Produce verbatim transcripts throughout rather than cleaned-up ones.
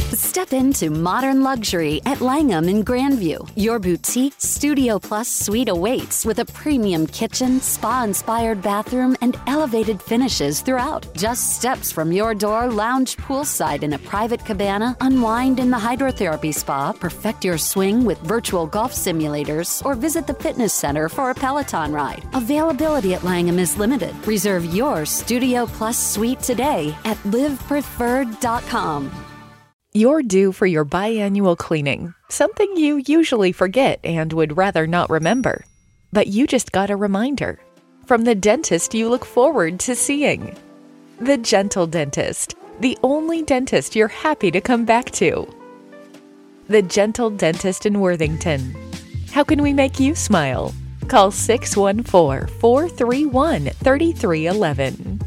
Step into modern luxury at Langham in Grandview. Your boutique Studio Plus suite awaits with a premium kitchen, spa-inspired bathroom, and elevated finishes throughout. Just steps from your door, lounge poolside in a private cabana, unwind in the hydrotherapy spa, perfect your swing with virtual golf simulators, or visit the fitness center for a Peloton ride. Availability at Langham is limited. Reserve your Studio Plus suite today at live preferred dot com. You're due for your biannual cleaning, something you usually forget and would rather not remember. But you just got a reminder from the dentist you look forward to seeing. The Gentle Dentist, the only dentist you're happy to come back to. The Gentle Dentist in Worthington. How can we make you smile? Call six one four, four three one, three three one one.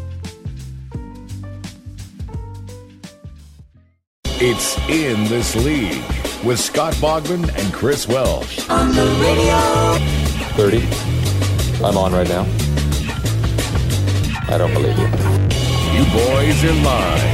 It's In This League with Scott Bogman and Chris Welsh. On the radio. thirty. I'm on right now. I don't believe you. You boys are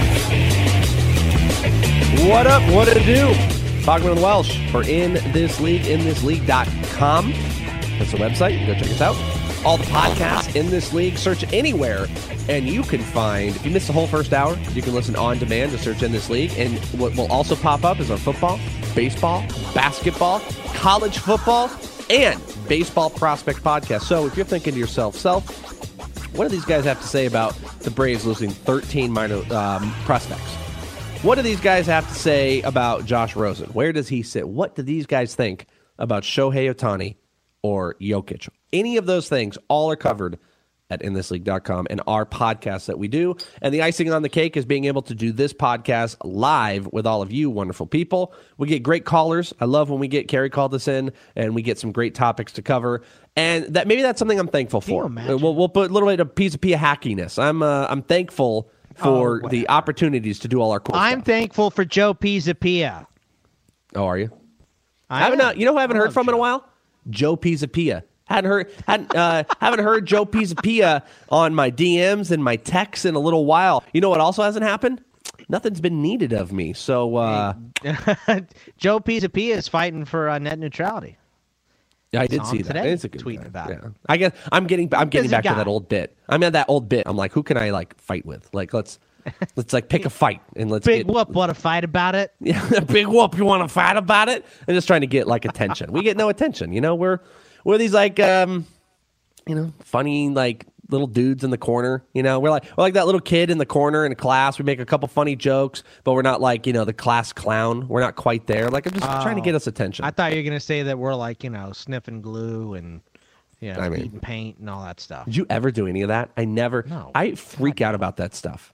live. What up? What to do? Bogman and Welsh for In This League, in this league dot com. That's the website. You can go check us out. All the podcasts in this league. Search anywhere, and you can find, if you missed the whole first hour, you can listen on demand to search In This League. And what will also pop up is our football, baseball, basketball, college football, and baseball prospect podcast. So if you're thinking to yourself, self, what do these guys have to say about the Braves losing thirteen minor um, prospects? What do these guys have to say about Josh Rosen? Where does he sit? What do these guys think about Shohei Ohtani or Jokic? Any of those things, all are covered at in this league dot com and our podcast that we do. And the icing on the cake is being able to do this podcast live with all of you wonderful people. We get great callers. I love when we get Carrie called us in and we get some great topics to cover. And that maybe that's something I'm thankful for. We'll, we'll put a little bit of piece of pia hackiness. I'm uh, I'm thankful for oh, the opportunities to do all our cool I'm stuff. thankful for Joe Pisapia. Oh, are you? I, I haven't. Uh, you know who I haven't I heard from Joe. in a while? Joe Pisapia. Hadn't heard, hadn't, uh, haven't heard Joe Pisapia on my D Ms and my texts in a little while. You know what also hasn't happened? Nothing's been needed of me. So uh, Joe Pisapia is fighting for uh, net neutrality. Yeah, I did Saw see him that. today, It's a good tweeting guy. about yeah. it. I guess I'm getting I'm getting Busy back guy. to that old bit. I'm at that old bit. I'm like, who can I like fight with? Like, let's let's like pick a fight and let's Big get, whoop, want to fight about it? Yeah, big whoop. You want to fight about it? And just trying to get like attention. We get no attention. You know, we're we're these like um, you know, funny like little dudes in the corner. You know, we're like we're like that little kid in the corner in class. We make a couple funny jokes, but we're not like you know the class clown. We're not quite there. Like I'm just Oh. trying to get us attention. I thought you were going to say that we're like, you know, sniffing glue and, you know, I mean- eating paint and all that stuff. Did you ever do any of that? I never. No. I freak out about that stuff.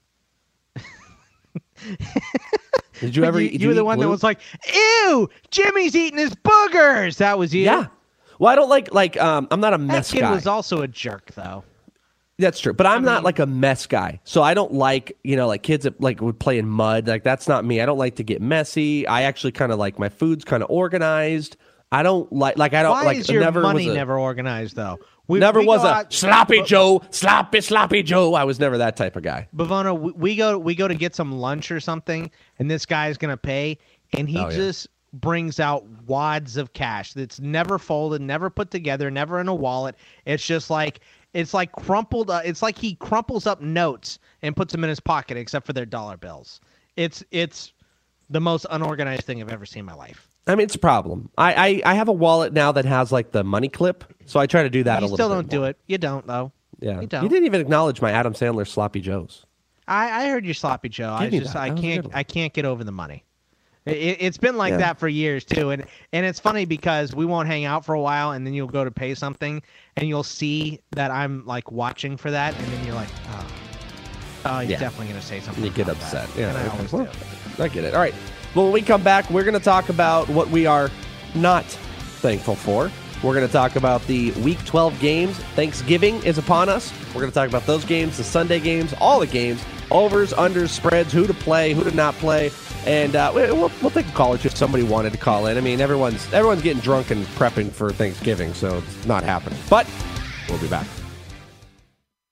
Did you ever? You, did you were the eat one that glue? was like, ew, Jimmy's eating his boogers. That was you? Yeah. Well, I don't like like um. I'm not a That mess kid guy. was also a jerk, though. That's true, but I'm I not mean- like a mess guy. So I don't like you know like kids that like would play in mud. Like that's not me. I don't like to get messy. I actually kind of like my food's kind of organized. I don't like like I don't Why like is your never money was a, never organized, though? We, never we was go a out- sloppy Joe, sloppy sloppy Joe. I was never that type of guy. Bavona, we, we go we go to get some lunch or something, and this guy's gonna pay, and he Oh, yeah. just brings out wads of cash that's never folded, never put together, never in a wallet. It's just like it's like crumpled. Uh, it's like he crumples up notes and puts them in his pocket, except for their dollar bills. It's it's the most unorganized thing I've ever seen in my life. I mean, it's a problem. I, I, I have a wallet now that has like the money clip, so I try to do that You a little still bit don't do more. it. You don't though. Yeah, You don't. You didn't even acknowledge my Adam Sandler sloppy joes. I, I heard you sloppy Joe. I Give me just that. I That was a can't good one. I can't get over the money. It, it's been like Yeah. that for years too, and and it's funny because we won't hang out for a while, and then you'll go to pay something, and you'll see that I'm like watching for that, and then you're like, oh, oh, he's Yeah. definitely gonna say something. You get about upset. that. Yeah, and I okay. always Well, do. I get it. All right. Well, when we come back, we're going to talk about what we are not thankful for. We're going to talk about the Week twelve games. Thanksgiving is upon us. We're going to talk about those games, the Sunday games, all the games, overs, unders, spreads, who to play, who to not play, and uh, we- we'll, we'll take a call if somebody wanted to call in. I mean, everyone's everyone's getting drunk and prepping for Thanksgiving, so it's not happening. But we'll be back.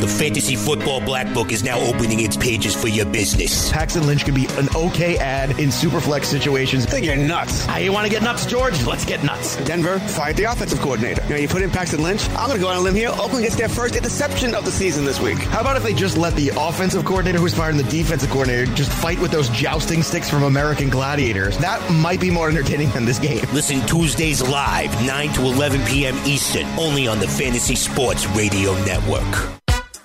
The Fantasy Football Black Book is now opening its pages for your business. Paxton Lynch can be an okay ad in Superflex situations. I think you're nuts. Hey, you want to get nuts, George? Let's get nuts. Denver fired the offensive coordinator. You know, you put in Paxton Lynch. I'm going to go on a limb here. Oakland gets their first interception of the season this week. How about if they just let the offensive coordinator who's firing the defensive coordinator just fight with those jousting sticks from American Gladiators? That might be more entertaining than this game. Listen Tuesdays live, nine to eleven p.m. Eastern, only on the Fantasy Sports Radio Network.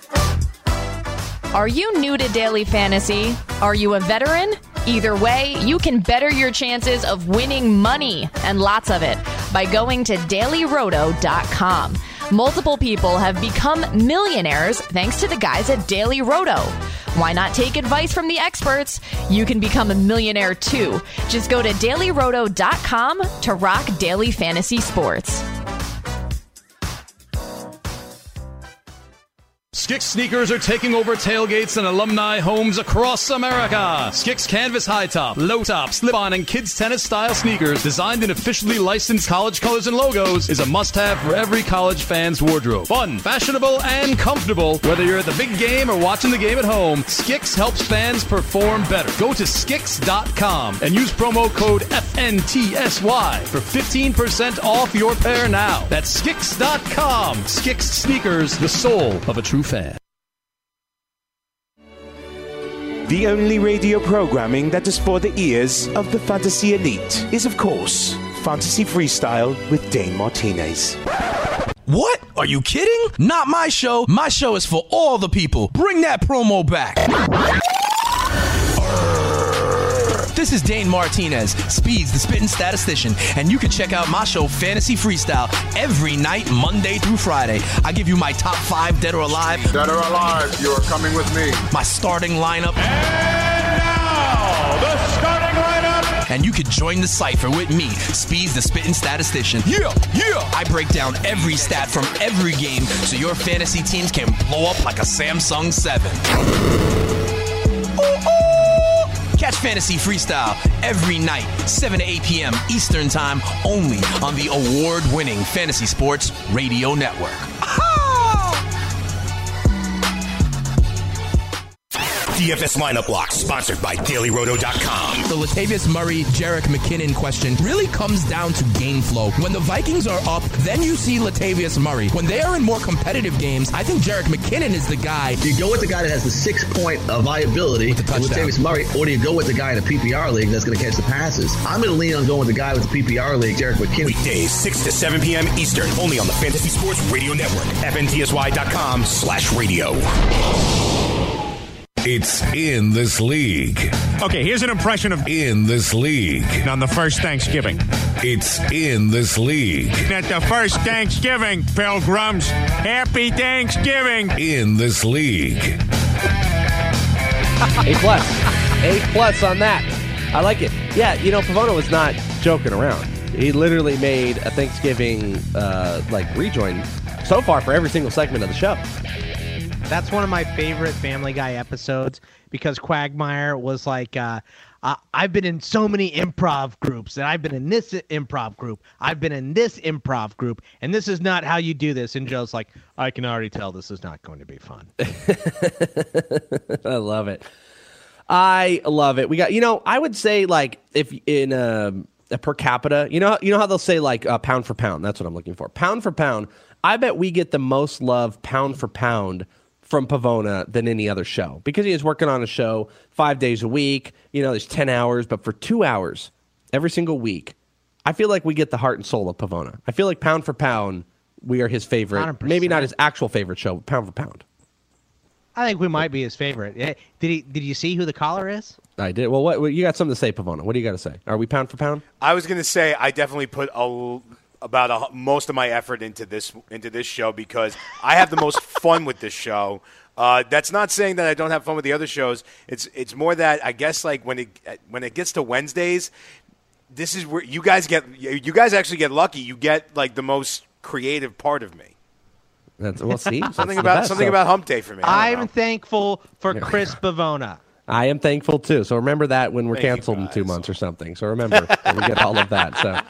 Are you new to Daily Fantasy? Are you a veteran? Either way, you can better your chances of winning money, and lots of it, by going to daily roto dot com. Multiple people have become millionaires thanks to the guys at Daily Roto. Why not take advice from the experts? You can become a millionaire too. Just go to daily roto dot com to rock daily fantasy sports. Skix sneakers are taking over tailgates and alumni homes across America. Skix canvas high top, low top, slip-on, and kids tennis style sneakers designed in officially licensed college colors and logos is a must-have for every college fan's wardrobe. Fun, fashionable, and comfortable. Whether you're at the big game or watching the game at home, Skix helps fans perform better. Go to skix dot com and use promo code F N T S Y for fifteen percent off your pair now. That's skix dot com. Skix sneakers, the soul of a true fan. The only radio programming that is for the ears of the fantasy elite is, of course, Fantasy Freestyle with Dane Martinez. What? Are you kidding? Not my show. My show is for all the people. Bring that promo back. This is Dane Martinez, Speeds, the spitting statistician, and you can check out my show, Fantasy Freestyle, every night, Monday through Friday. I give you my top five, dead or alive. Dead or alive, you're coming with me. My starting lineup. And now, the starting lineup. And you can join the cipher with me, Speeds, the spitting statistician. Yeah, yeah. I break down every stat from every game so your fantasy teams can blow up like a Samsung seven. Ooh, ooh. Catch Fantasy Freestyle every night, seven to eight p.m. Eastern Time, only on the award-winning Fantasy Sports Radio Network. D F S Lineup Lock, sponsored by daily roto dot com. The Latavius Murray, Jerick McKinnon question really comes down to game flow. When the Vikings are up, then you see Latavius Murray. When they are in more competitive games, I think Jerick McKinnon is the guy. Do you go with the guy that has the six-point uh, viability with Latavius Murray, or do you go with the guy in a P P R league that's going to catch the passes? I'm going to lean on going with the guy with the P P R league, Jerick McKinnon. Weekdays, six to seven p.m. Eastern, only on the Fantasy Sports Radio Network. F N T S Y dot com slash radio. It's In This League. Okay, here's an impression of In This League. on the first Thanksgiving. It's In This League. At the first Thanksgiving, Pilgrims. Happy Thanksgiving. In This League. A plus. A plus on that. I like it. Yeah, you know, Pavona was not joking around. He literally made a Thanksgiving, uh, like, rejoin so far for every single segment of the show. That's one of my favorite Family Guy episodes because Quagmire was like, uh, uh, I've been in so many improv groups, and I've been in this improv group. I've been in this improv group, and this is not how you do this. And Joe's like, I can already tell this is not going to be fun. I love it. I love it. We got, you know, I would say like if in a, a per capita, you know, you know how they'll say like uh, pound for pound. That's what I'm looking for. Pound for pound. I bet we get the most love pound for pound from Pavona than any other show because he is working on a show five days a week. You know, there's ten hours, but for two hours every single week, I feel like we get the heart and soul of Pavona. I feel like pound for pound, we are his favorite. one hundred percent. Maybe not his actual favorite show, but pound for pound. I think we might be his favorite. Did he? Did you see who the caller is? I did. Well, what you got something to say, Pavona? What do you got to say? Are we pound for pound? I was going to say I definitely put a, about a, most of my effort into this into this show because I have the most fun with this show. Uh, that's not saying that I don't have fun with the other shows. It's it's more that I guess like when it when it gets to Wednesdays, this is where you guys get you guys actually get lucky. You get like the most creative part of me. That's well, see something about best, something so. about Hump Day for me. I'm know. thankful for Chris Pavona. I am thankful too. So remember that when we're Thank canceled in two months or something. So remember we get all of that. So.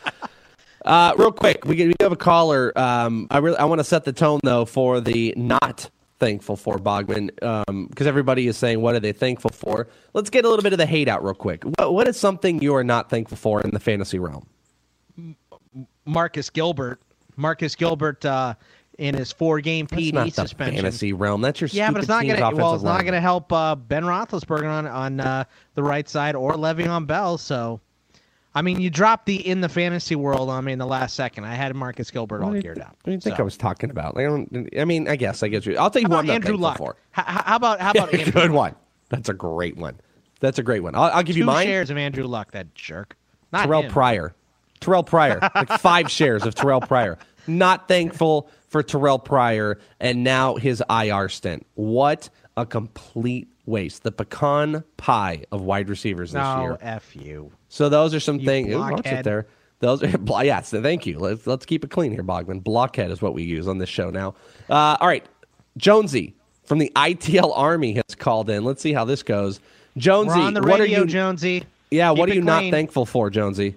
Uh, real quick, we, get, we have a caller. Um, I really I want to set the tone though for the not thankful for, Bogman? Because um, everybody is saying, what are they thankful for? Let's get a little bit of the hate out real quick. What, what is something you are not thankful for in the fantasy realm? Marcus Gilbert. Marcus Gilbert uh, in his four-game P D That's not suspension. The fantasy realm. That's your yeah, stupid but it's not team's gonna. offensive Well, it's line. not going to help uh, Ben Roethlisberger on on uh, the right side or Le'Veon Bell. So, I mean, you dropped the in the fantasy world on me in the last second. I had Marcus Gilbert all What geared up. What do you think so. I was talking about? Like, I, don't, I mean, I guess I get you. I'll tell you How one about I'm not Andrew thankful Luck? for. How, how about how about Andrew Good Luck? one. That's a great one. That's a great one. I'll, I'll give Two you mine. shares of Andrew Luck, that jerk. Not Terrell him. Pryor. Terrell Pryor. Like five shares of Terrell Pryor. Not thankful for Terrell Pryor and now his I R stint. What a complete waste. The pecan pie of wide receivers this no, year. F you. So those are some You things. Ooh, blockhead. I'll sit there. Those are, yes, thank you. Let's, let's keep it clean here, Bogman. Blockhead is what we use on this show now. Uh, all right. Jonesy from the I T L Army has called in. Let's see how this goes. Jonesy, We're on the what radio, are you, Jonesy. Yeah, Keep what are it you not clean. thankful for, Jonesy?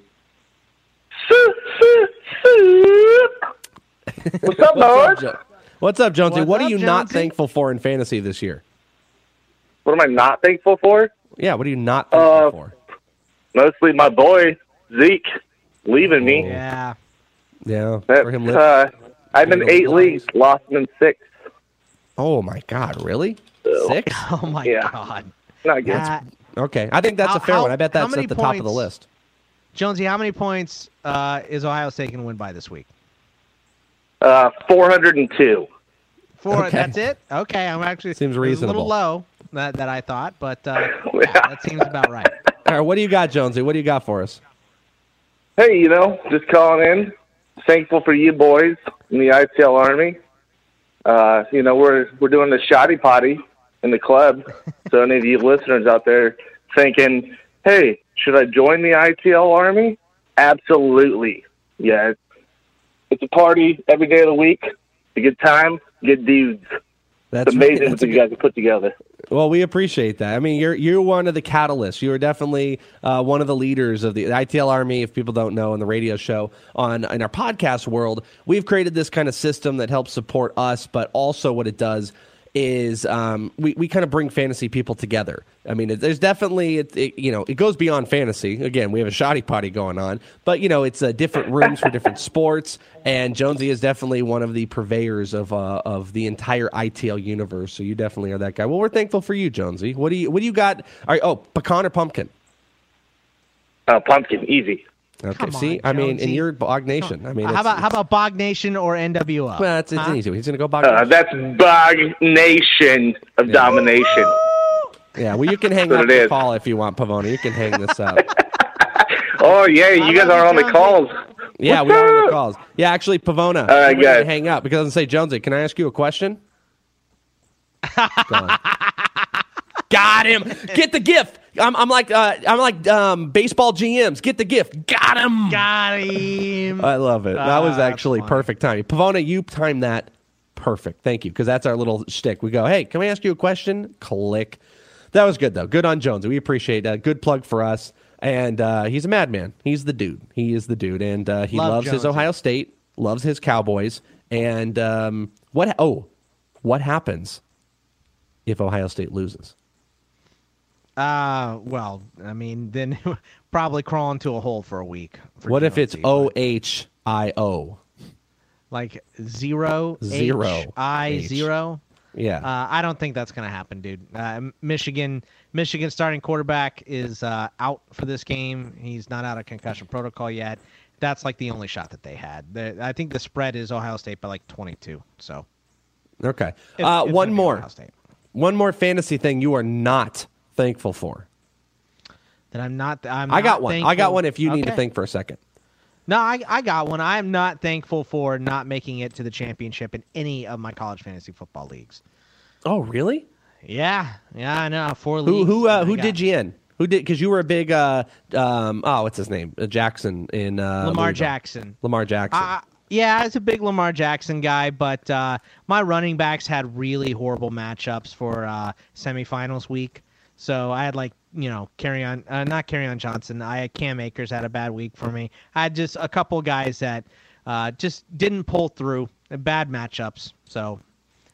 What's up, boys? Jo- What's up, Jonesy? What's what are up, you not Jonesy? thankful for in fantasy this year? What am I not thankful for? Yeah, what are you not thankful Uh, for? Mostly my boy, Zeke, leaving me. Yeah. Yeah, That, for him. li- uh, I'm in for him eight li- leagues, lost him in six. Oh my God, really? Six? Oh my Yeah. God. Not good. Uh, Okay, I think that's How- a fair how- one. I bet how that's many at the top of the points- list. Jonesy, how many points uh, is Ohio State going to win by this week? Uh, four hundred two. Four. Okay. That's it. Okay, I'm actually Seems it was a reasonable. little low that, that I thought, but uh, yeah, that seems about right. All right, what do you got, Jonesy? What do you got for us? Hey, you know, just calling in. Thankful for you boys in the I T L Army. Uh, you know, we're we're doing the shoddy potty in the club. So any of you listeners out there thinking, hey, should I join the I T L Army? Absolutely. Yeah. It's a party every day of the week. It's a good time, good dudes. That's it's amazing right. what That's a you guys have put together. Well, we appreciate that. I mean, you're you're one of the catalysts. You are definitely uh, one of the leaders of the I T L Army. If people don't know, in the radio show on in our podcast world, we've created this kind of system that helps support us, but also what it does is um, we we kind of bring fantasy people together. I mean, it, there's definitely it, it, you know it goes beyond fantasy. Again, we have a shoddy potty going on, but you know it's uh, different rooms for different sports. And Jonesy is definitely one of the purveyors of uh, of the entire I T L universe. So you definitely are that guy. Well, we're thankful for you, Jonesy. What do you what do you got? All right, oh, pecan or pumpkin? Uh, pumpkin, easy. Okay, Come see, on, I mean, Jonesy. and you're Bog Nation. I mean, how it's- about how about Bog Nation or N W O? Well, it's, it's Huh? easy. He's going to go Bog Uh, Nation. that's Bog Nation of Yeah. domination. Yeah, well, you can hang That's up what it the is. call if you want, Pavona. You can hang this up. Oh, yeah, you guys are on the calls. Yeah, What's we are on up? the calls. Yeah, actually, Pavona, All right, we're gonna guys. hang up because it doesn't say Jonesy. Can I ask you a question? Go on. Got him. Get the gift. I'm, I'm like uh, I'm like um, baseball G Ms. Get the gift. Got him. Got him. I love it. That Ah, was that's actually funny. perfect timing. Pavona, you timed that perfect. Thank you, because that's our little shtick. We go, hey, can we ask you a question? Click. That was good, though. Good on Jones. We appreciate that. Good plug for us. And uh, he's a madman. He's the dude. He is the dude. And uh, he Love loves his Jonesy. Ohio State, loves his Cowboys. And um, what? Oh, what happens if Ohio State loses? Uh, well, I mean, then probably crawl into a hole for a week. for What if it's Jonesy, O H I O? like zero, Zero. H, I, H. zero? Yeah. Uh, I don't think that's going to happen, dude. Uh, Michigan, Michigan starting quarterback is uh, out for this game. He's not out of concussion protocol yet. That's like the only shot that they had. The, I think the spread is Ohio State by like twenty-two. So Okay. It's- Uh, it's one gonna be more. Ohio State. One more fantasy thing you are not thankful for. that I'm not. I'm I got not one. I thankful- got one if you need to Okay. think for a second. No, I, I got one. I'm not thankful for not making it to the championship in any of my college fantasy football leagues. Oh, really? Yeah, yeah, I know. Four Who leagues. who uh, I who got did you in? Who did? Because you were a big uh um oh what's his name uh, Jackson in uh, Lamar Louisville. Jackson. Lamar Jackson. Uh, yeah, I was a big Lamar Jackson guy, but uh, my running backs had really horrible matchups for uh, semifinals week. So I had like you know carry on, uh, not carry on Johnson. I had Cam Akers had a bad week for me. I had just a couple guys that uh, just didn't pull through, bad matchups. So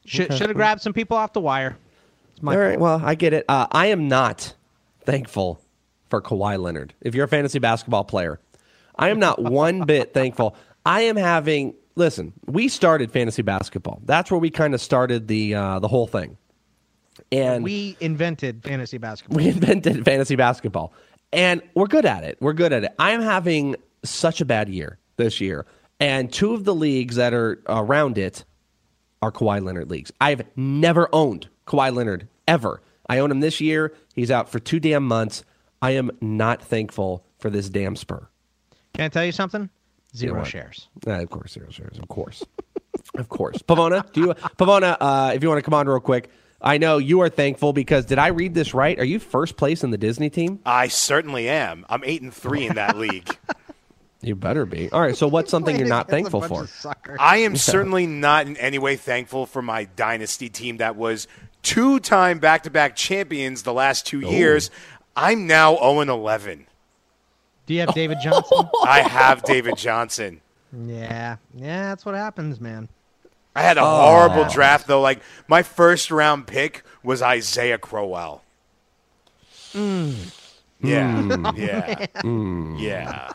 Should Okay. should have grabbed some people off the wire. It's my All right, fault. well, I get it. Uh, I am not thankful for Kawhi Leonard. If you're a fantasy basketball player, I am not one bit thankful. I am having, listen, we started fantasy basketball. That's where we kind of started the uh, the whole thing. And we invented fantasy basketball. we invented fantasy basketball. And we're good at it. We're good at it. I'm having such a bad year this year. And two of the leagues that are around it are Kawhi Leonard leagues. I've never owned Kawhi Leonard, ever. I own him this year. He's out for two damn months. I am not thankful for this damn Spur. Can I tell you something? Zero You know shares. Uh, of course, zero shares. Of course. Of course. Pavona, do you, Pavona, uh, if you want to come on real quick, I know you are thankful because, did I read this right? Are you first place in the Disney team? I certainly am. I'm eight and three in that league. You better be. All right, so what's something you're not thankful for? I am certainly not in any way thankful for my dynasty team that was two-time back-to-back champions the last two Oh. years. I'm now oh and eleven. Do you have David Johnson? I have David Johnson. Yeah. Yeah, that's what happens, man. I had a Oh. horrible draft, though. Like, my first-round pick was Isaiah Crowell. Mm. Yeah. Mm. Yeah. Mm. Yeah.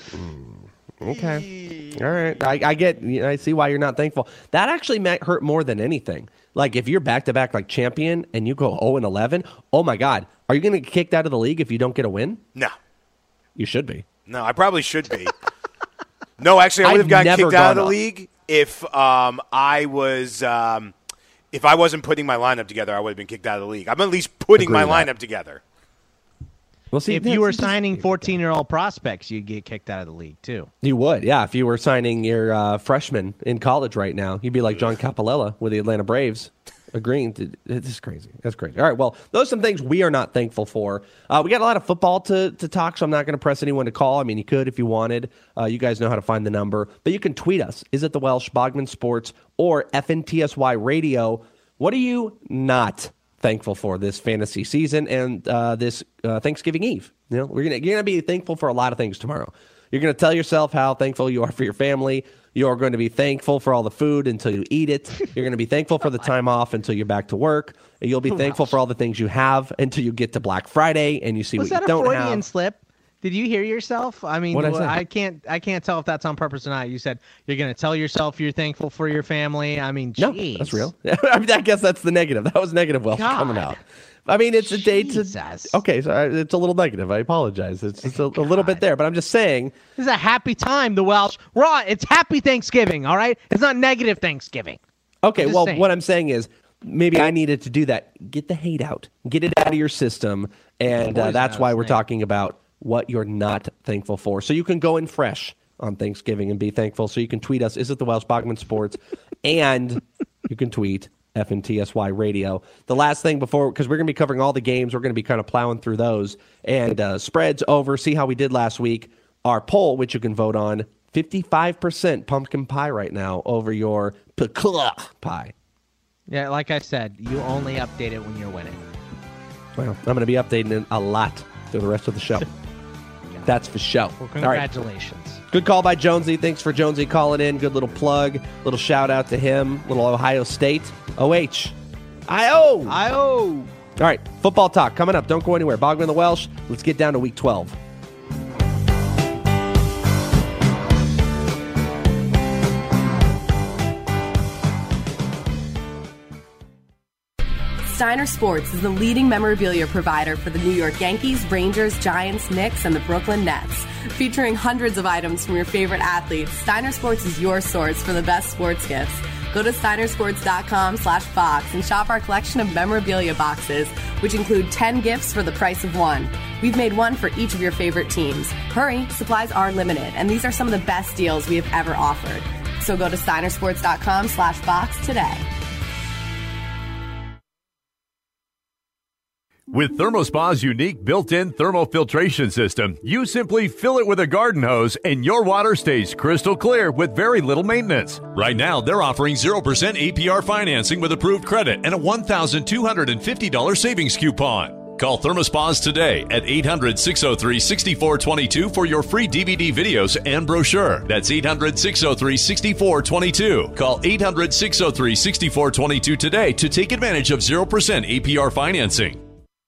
Okay. All right. I, I get, I see why you're not thankful. That actually might hurt more than anything. Like, if you're back-to-back, like, champion and you go oh and eleven, oh, my God. Are you going to get kicked out of the league if you don't get a win? No. You should be. No, I probably should be. No, actually, I would have I've gotten never kicked out of gone the up. league if um, I was um, if I wasn't putting my lineup together. I would have been kicked out of the league. I'm at least putting Agree my with that. lineup together. Well, see, if you were signing fourteen-year-old prospects, you'd get kicked out of the league, too. You would, yeah. If you were signing your uh, freshman in college right now, you'd be like John Capalella with the Atlanta Braves. Agreeing. To, this is crazy. That's crazy. All right, well, those are some things we are not thankful for. Uh, we got a lot of football to, to talk, so I'm not going to press anyone to call. I mean, you could if you wanted. Uh, you guys know how to find the number. But you can tweet us. Is it the Welsh, Bogman Sports, or F N T S Y Radio? What are you not thankful for this fantasy season and uh, this uh, Thanksgiving Eve? You know, we're gonna you're gonna be thankful for a lot of things tomorrow. You're gonna tell yourself how thankful you are for your family. You're going to be thankful for all the food until you eat it. You're going to be thankful for the time off until you're back to work. And you'll be thankful for all the things you have until you get to Black Friday and you see Was what that you a don't Freudian have. slip? Did you hear yourself? I mean, What'd I say? I can't. I can't tell if that's on purpose or not. You said you're going to tell yourself you're thankful for your family. I mean, No, geez. that's real. I mean, I guess that's the negative. That was negative Welsh God. coming out. I mean, it's a day to. Jesus. Okay, so I- it's a little negative. I apologize. It's just a, a little bit there, but I'm just saying. This is a happy time. The Welsh. We're on. It's happy Thanksgiving. All right. It's not negative Thanksgiving. Okay, I'm just well, saying. what I'm saying is maybe I needed to do that. Get the hate out. Get it out of your system. And uh, Poison that's out why his we're name. talking about what you're not thankful for. So you can go in fresh on Thanksgiving and be thankful. So you can tweet us, Is it the Welsh Bogman Sports? And you can tweet F N T S Y Radio. The last thing before, because we're going to be covering all the games, we're going to be kind of plowing through those. And uh, spreads over, see how we did last week. Our poll, which you can vote on, fifty-five percent pumpkin pie right now over your pecan pie. Yeah, like I said, you only update it when you're winning. Well, I'm going to be updating it a lot through the rest of the show. That's for show. Well, All right. congratulations. Good call by Jonesy. Thanks for Jonesy calling in. Good little plug. Little shout out to him. Little Ohio State. O H. I O. I O. All right. Football talk coming up. Don't go anywhere. Bogman the Welsh. Let's get down to week twelve. Steiner Sports is the leading memorabilia provider for the New York Yankees, Rangers, Giants, Knicks, and the Brooklyn Nets. Featuring hundreds of items from your favorite athletes, Steiner Sports is your source for the best sports gifts. Go to steinersports.com slash box and shop our collection of memorabilia boxes, which include ten gifts for the price of one. We've made one for each of your favorite teams. Hurry, supplies are limited, and these are some of the best deals we have ever offered. So go to steinersports.com slash box today. With ThermoSpa's unique built-in thermofiltration system, you simply fill it with a garden hose and your water stays crystal clear with very little maintenance. Right now, they're offering zero percent A P R financing with approved credit and a one thousand two hundred fifty dollars savings coupon. Call ThermoSpas today at eight hundred, six oh three, six four two two for your free D V D videos and brochure. That's eight hundred, six oh three, six four two two. Call eight hundred, six oh three, six four two two today to take advantage of zero percent A P R financing.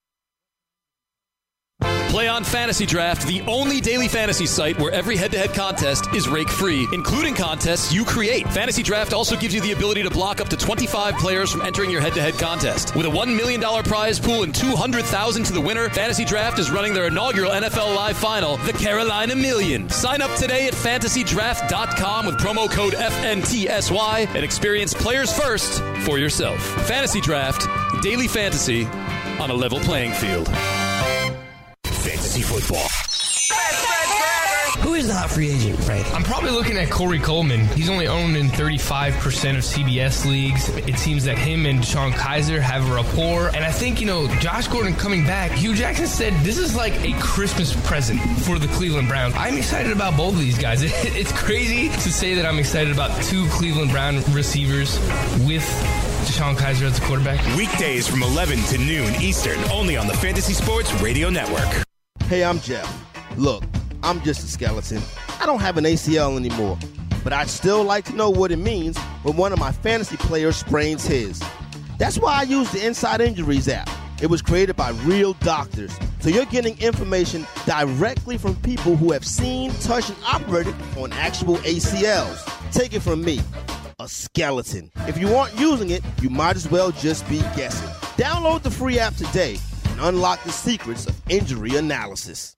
Play on Fantasy Draft, the only daily fantasy site where every head-to-head contest is rake-free, including contests you create. Fantasy Draft also gives you the ability to block up to twenty-five players from entering your head-to-head contest. With a one million dollars prize pool and two hundred thousand dollars to the winner, Fantasy Draft is running their inaugural N F L Live Final, the Carolina Million. Sign up today at fantasy draft dot com with promo code F N T S Y and experience players first for yourself. Fantasy Draft, daily fantasy on a level playing field. Fantasy football. Who is the hot free agent, Frank? I'm probably looking at Corey Coleman. He's only owned in thirty-five percent of C B S leagues. It seems that him and DeShone Kizer have a rapport. And I think, you know, Josh Gordon coming back, Hugh Jackson said this is like a Christmas present for the Cleveland Browns. I'm excited about both of these guys. It's crazy to say that I'm excited about two Cleveland Brown receivers with DeShone Kizer as the quarterback. Weekdays from eleven to noon Eastern, only on the Fantasy Sports Radio Network. Hey, I'm Jeff. Look, I'm just a skeleton. I don't have an A C L anymore, but I'd still like to know what it means when one of my fantasy players sprains his. That's why I use the Inside Injuries app. It was created by real doctors, so you're getting information directly from people who have seen, touched, and operated on actual A C Ls. Take it from me, a skeleton. If you aren't using it, you might as well just be guessing. Download the free app today and unlock the secrets of injury analysis.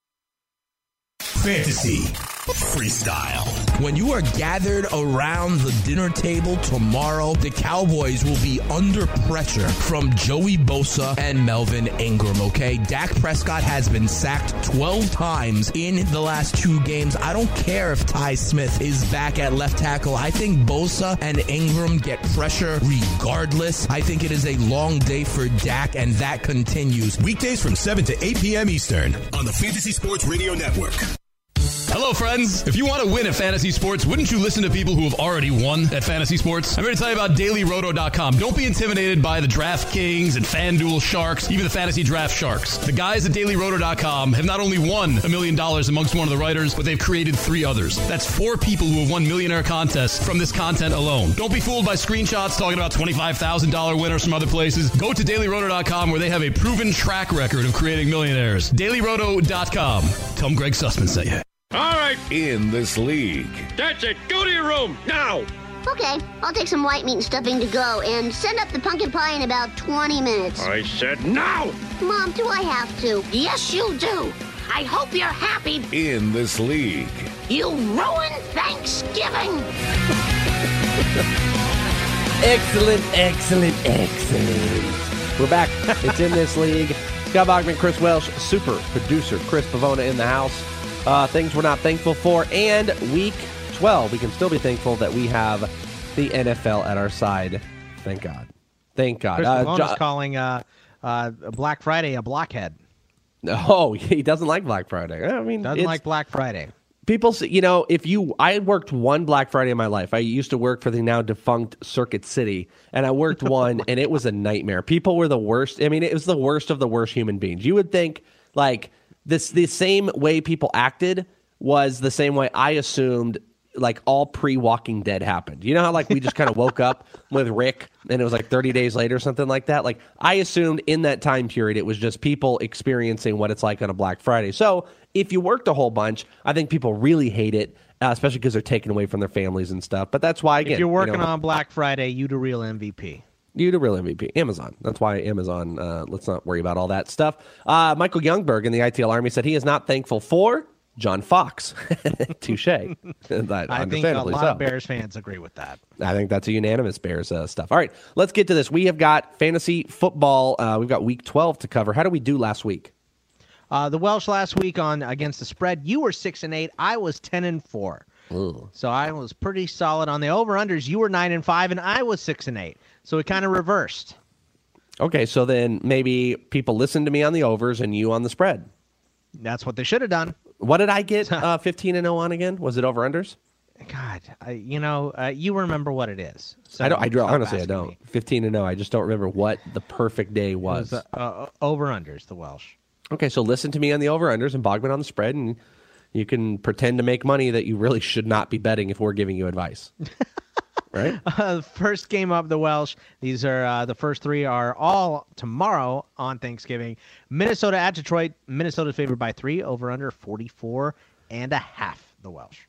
Fantasy Freestyle. When you are gathered around the dinner table tomorrow, the Cowboys will be under pressure from Joey Bosa and Melvin Ingram, okay? Dak Prescott has been sacked twelve times in the last two games. I don't care if Ty Smith is back at left tackle. I think Bosa and Ingram get pressure regardless. I think it is a long day for Dak, and that continues. Weekdays from seven to eight p.m. Eastern on the Fantasy Sports Radio Network. Hello, friends. If you want to win at Fantasy Sports, wouldn't you listen to people who have already won at Fantasy Sports? I'm going to tell you about Daily Roto dot com. Don't be intimidated by the DraftKings and FanDuel Sharks, even the Fantasy Draft Sharks. The guys at Daily Roto dot com have not only won a million dollars amongst one of the writers, but they've created three others. That's four people who have won millionaire contests from this content alone. Don't be fooled by screenshots talking about twenty-five thousand dollars winners from other places. Go to Daily Roto dot com where they have a proven track record of creating millionaires. Daily Roto dot com. Tell them Greg Sussman sent you. All right. In this league. That's it. Go to your room now. Okay, I'll take some white meat and stuffing to go and send up the pumpkin pie in about twenty minutes. I said now. Mom, do I have to? Yes, you do. I hope you're happy. In this league. You ruined Thanksgiving. Excellent, excellent, excellent. We're back. It's In This League. Scott Bogman, Chris Welsh, super producer Chris Pavona in the house. Uh, things we're not thankful for. And week twelve, we can still be thankful that we have the N F L at our side. Thank God. Thank God. Chris Uh, Pavona's Jo- calling uh, uh, Black Friday a blockhead. Oh, he doesn't like Black Friday. I mean, Doesn't it's- like Black Friday. People say, you know, if you, I worked one Black Friday in my life. I used to work for the now defunct Circuit City, and I worked one, and it was a nightmare. People were the worst. I mean, it was the worst of the worst human beings. You would think, like, this the same way people acted was the same way I assumed, like, all pre-Walking Dead happened. You know how, like, we just kind of woke up with Rick, and it was like thirty days later or something like that? Like, I assumed in that time period it was just people experiencing what it's like on a Black Friday. So if you worked a whole bunch, I think people really hate it, uh, especially because they're taken away from their families and stuff. But that's why, again, If you're working you know, on Black Friday, you the real M V P. You the real M V P. Amazon. That's why Amazon, uh, let's not worry about all that stuff. Uh, Michael Youngberg in the I T L Army said he is not thankful for John Fox. Touche. I think a lot so. of Bears fans agree with that. I think that's a unanimous Bears uh, stuff. All right, let's get to this. We have got fantasy football. Uh, we've got week twelve to cover. How did we do last week? Uh, the Welsh last week on against the spread, you were six and eight. I was ten and four. Ooh. So I was pretty solid on the over-unders. You were nine and five, and I was six and eight. So it kind of reversed. Okay, so then maybe people listened to me on the overs and you on the spread. That's what they should have done. What did I get uh, fifteen and oh on again? Was it over-unders? God, I, you know, uh, you remember what it is. So I don't. I stop honestly, I asking don't. me. Fifteen to no. I just don't remember what the perfect day It was. was uh, uh, over-unders, the Welsh. Okay, so listen to me on the over-unders and Bogman on the spread, and you can pretend to make money that you really should not be betting if we're giving you advice. Right? Uh, first game of the Welsh. These are uh, the first three are all tomorrow on Thanksgiving. Minnesota at Detroit. Minnesota's favored by three. Over under forty-four and a half. The Welsh.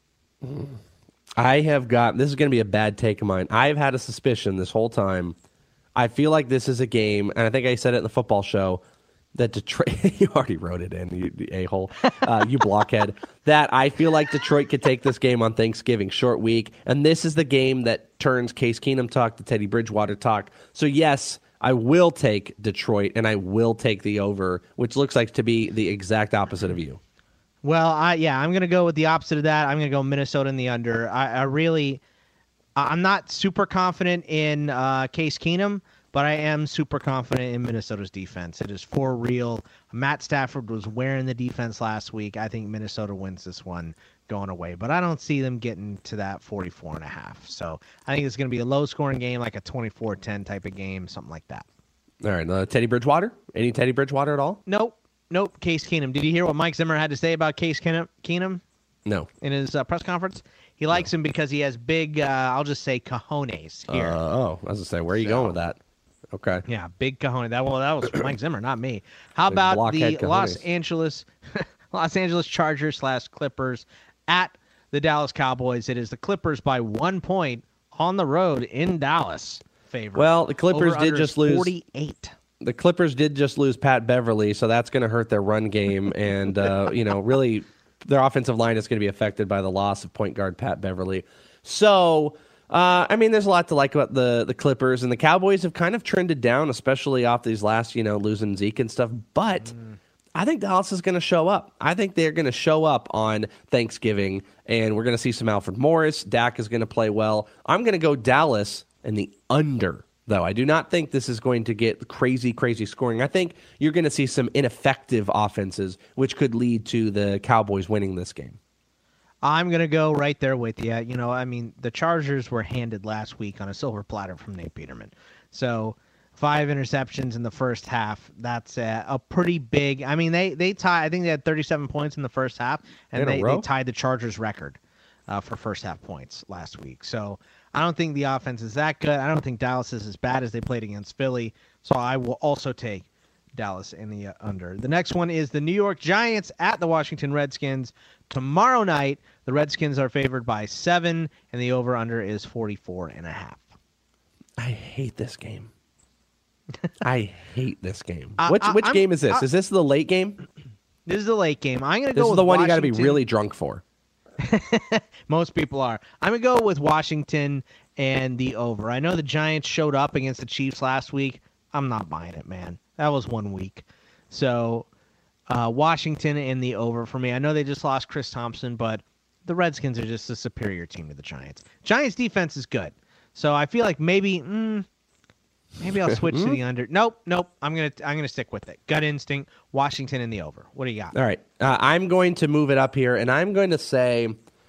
I have got this is going to be a bad take of mine. I've had a suspicion this whole time. I feel like this is a game, and I think I said it in the football show that Detroit. You already wrote it in, you a hole, uh, you blockhead. That I feel like Detroit could take this game on Thanksgiving, short week, and this is the game that turns Case Keenum talk to Teddy Bridgewater talk. So yes, I will take Detroit, and I will take the over, which looks like to be the exact opposite of you. Well, I yeah, I'm going to go with the opposite of that. I'm going to go Minnesota in the under. I, I really, I'm not super confident in uh, Case Keenum, but I am super confident in Minnesota's defense. It is for real. Matt Stafford was wearing the defense last week. I think Minnesota wins this one going away, but I don't see them getting to that forty-four and a half. So I think it's going to be a low-scoring game, like a twenty-four ten type of game, something like that. All right, uh, Teddy Bridgewater? Any Teddy Bridgewater at all? Nope. Nope, Case Keenum. Did you hear what Mike Zimmer had to say about Case Keenum? Keenum? No. In his uh, press conference? He likes no. him because he has big, uh, I'll just say, cojones here. Uh, oh, I was going to say, where are you so, going with that? Okay. Yeah, big cojones. That, well, that was Mike Zimmer, not me. How big about the cojones. Los Angeles Los Angeles Chargers slash Clippers at the Dallas Cowboys? It is the Clippers by one point on the road in Dallas. Favorite. Well, the Clippers Over did just lose. forty-eight. The Clippers did just lose Pat Beverly, so that's going to hurt their run game. And, uh, you know, really, their offensive line is going to be affected by the loss of point guard Pat Beverly. So, uh, I mean, there's a lot to like about the, the Clippers. And the Cowboys have kind of trended down, especially off these last, you know, losing Zeke and stuff. But mm. I think Dallas is going to show up. I think they're going to show up on Thanksgiving, and we're going to see some Alfred Morris. Dak is going to play well. I'm going to go Dallas in the under. Though I do not think this is going to get crazy, crazy scoring. I think you're going to see some ineffective offenses, which could lead to the Cowboys winning this game. I'm going to go right there with you. You know, I mean, the Chargers were handed last week on a silver platter from Nate Peterman. So five interceptions in the first half. That's a, a pretty big. I mean, they they tied. I think they had thirty-seven points in the first half, and they, they tied the Chargers record uh, for first half points last week. So I don't think the offense is that good. I don't think Dallas is as bad as they played against Philly. So I will also take Dallas in the uh, under. The next one is the New York Giants at the Washington Redskins. Tomorrow night, the Redskins are favored by seven, and the over-under is forty-four and a half. I hate this game. I hate this game. Uh, which which I'm, game is this? uh, is this the late game? This is the late game. I'm going to go This is with the one Washington. you got to be really drunk for. Most people are. I'm going to go with Washington and the over. I know the Giants showed up against the Chiefs last week. I'm not buying it, man. That was one week. So uh, Washington and the over for me. I know they just lost Chris Thompson, but the Redskins are just a superior team to the Giants. Giants defense is good. So I feel like maybe mm, maybe I'll switch to the under. Nope, nope. I'm going to I'm going to stick with it. Gut instinct, Washington and the over. What do you got? All right. Uh, I'm going to move it up here, and I'm going to say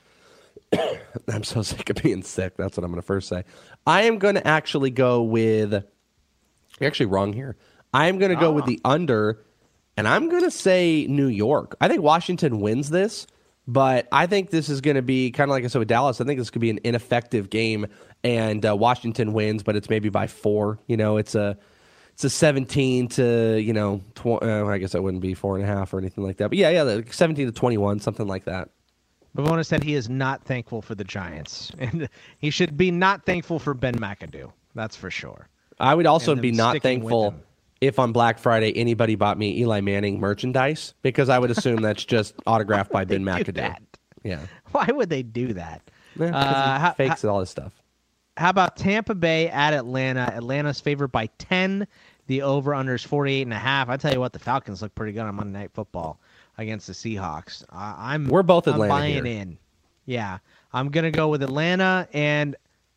I'm so sick of being sick. That's what I'm going to first say. I am going to actually go with you're actually wrong here. I'm going to go oh. with the under, and I'm going to say New York. I think Washington wins this, but I think this is going to be kind of like I said with Dallas. I think this could be an ineffective game, and uh, Washington wins, but it's maybe by four. You know, it's a it's a seventeen to you know, tw- uh, I guess that wouldn't be four and a half or anything like that. But yeah, yeah, like seventeen to twenty-one, something like that. Bavona said he is not thankful for the Giants, and he should be not thankful for Ben McAdoo. That's for sure. I would also be not thankful if on Black Friday anybody bought me Eli Manning merchandise, because I would assume that's just autographed by Ben McAdoo. That? Yeah. Why would they do that? Yeah, uh, he how, fakes how, all this stuff. How about Tampa Bay at Atlanta? Atlanta's favored by ten. The over-under is forty-eight and a half. I tell you what, the Falcons look pretty good on Monday Night Football against the Seahawks. Uh, I'm We're both Atlanta I'm buying here. in. Yeah. I'm going to go with Atlanta, and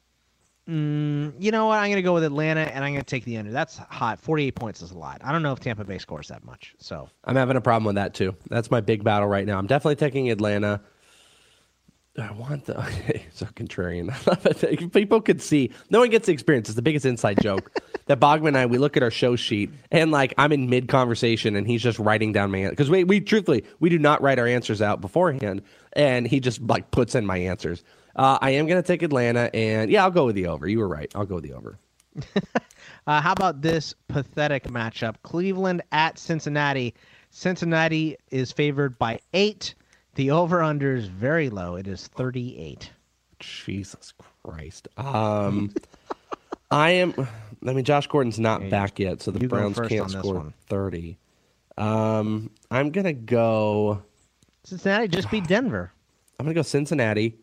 mm, you know what? I'm going to go with Atlanta, and I'm going to take the under. That's hot. forty-eight points is a lot. I don't know if Tampa Bay scores that much. So I'm having a problem with that, too. That's my big battle right now. I'm definitely taking Atlanta. I want the okay, so contrarian. I love it. People could see. No one gets the experience. It's the biggest inside joke that Bogman and I, we look at our show sheet and like I'm in mid conversation and he's just writing down my answer because we we truthfully we do not write our answers out beforehand and he just like puts in my answers. Uh, I am going to take Atlanta and yeah, I'll go with the over. You were right. I'll go with the over. uh, how about this pathetic matchup? Cleveland at Cincinnati. Cincinnati is favored by eight. The over-under is very low. It is thirty-eight. Jesus Christ. Um, I am. I mean, Josh Gordon's not yeah, back yet, so the Browns can't score thirty. Um, I'm gonna go. Cincinnati just beat Denver. I'm gonna go Cincinnati,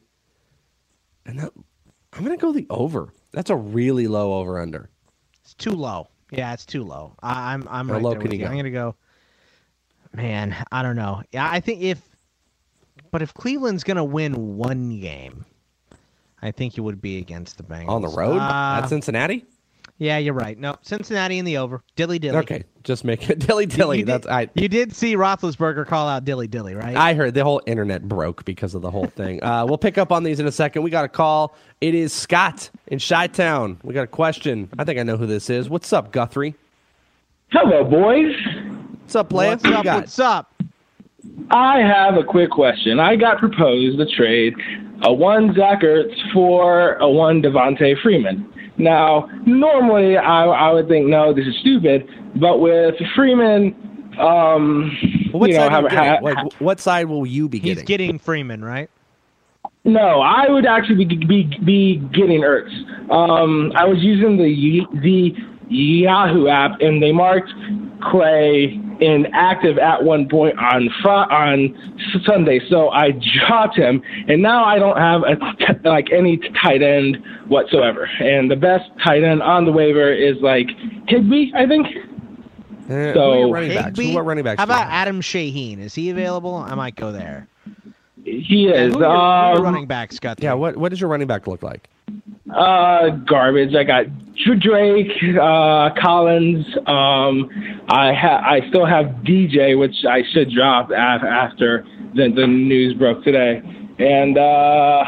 and that, I'm gonna go the over. That's a really low over/under. It's too low. Yeah, it's too low. I, I'm. I'm How right low there with you. Go? I'm gonna go. Man, I don't know. Yeah, I think if. But if Cleveland's going to win one game, I think it would be against the Bengals. On the road? Uh, At Cincinnati? Yeah, you're right. No, Cincinnati in the over. Dilly dilly. Okay, just make it dilly dilly. You, you That's did, I. You did see Roethlisberger call out dilly dilly, right? I heard the whole internet broke because of the whole thing. uh, we'll pick up on these in a second. We got a call. It is Scott in Chi-Town. We got a question. I think I know who this is. What's up, Guthrie? Hello, boys. What's up, Lance? What's up? What's up? I have a quick question. I got proposed a trade, a one Zach Ertz for a one Devontae Freeman. Now, normally I, I would think, no, this is stupid, but with Freeman, um, well, what you know, side have, have, like, what side will you be getting? He's getting Freeman, right? No, I would actually be be, be getting Ertz. Um, I was using the the Yahoo app, and they marked Clay inactive at one point on fr- on Sunday, so I dropped him, and now I don't have a t- like any tight end whatsoever. And the best tight end on the waiver is like Higbee, I think. Uh, so who running backs? Who, what running backs? How about Adam Shaheen? Is he available? I might go there. He is. Yeah, who are your, um, running backs got? Yeah. What What does your running back look like? Uh, garbage. I got Drake, uh, Collins. Um, I ha- I still have D J, which I should drop af- after the, the news broke today, and uh,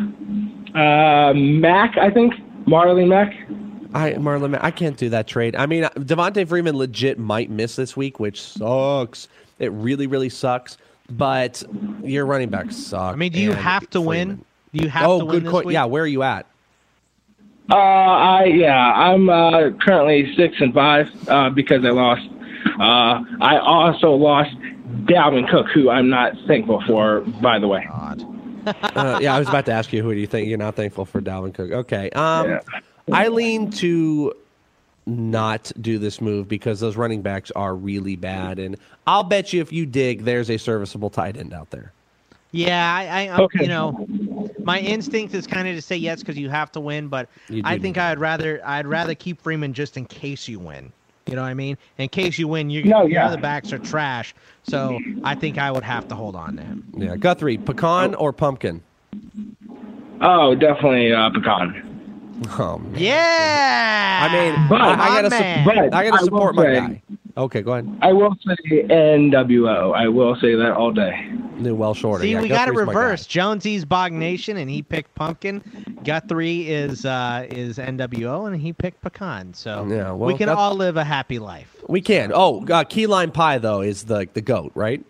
uh, Mac. I think Marlon Mack. I Marlon Mack. I can't do that trade. I mean, Devontae Freeman legit might miss this week, which sucks. It really, really sucks. But your running backs suck. I mean, do you have to Freeman. win? Do you have oh, to win good this point. week? Yeah, where are you at? Uh, I yeah, I'm uh, currently six and five uh, because I lost. Uh, I also lost Dalvin Cook, who I'm not thankful for, by the way. uh, yeah, I was about to ask you, who do you think you're not thankful for? Dalvin Cook. Okay. Um, yeah. I lean to not do this move because those running backs are really bad, and I'll bet you if you dig, there's a serviceable tight end out there. Yeah, I, I okay. you know, my instinct is kind of to say yes because you have to win, but I think I'd rather I'd rather keep Freeman just in case you win. You know what I mean? In case you win, you, no, your yeah. other backs are trash, so I think I would have to hold on to him. Yeah, Guthrie, pecan or pumpkin? Oh, definitely uh, pecan. Oh, man. Yeah. I mean, but, I, I gotta, man. Su- but I gotta support my say, guy. Okay, go ahead. I will say N W O. I will say that all day. New Welsh order. See, yeah, we got it Guthrie's reversed. Jonesy's Bog Nation, and he picked pumpkin. Guthrie is uh, is N W O, and he picked pecan. So yeah, well, we can all live a happy life. We can. Oh, uh, key lime pie though is the the goat, right?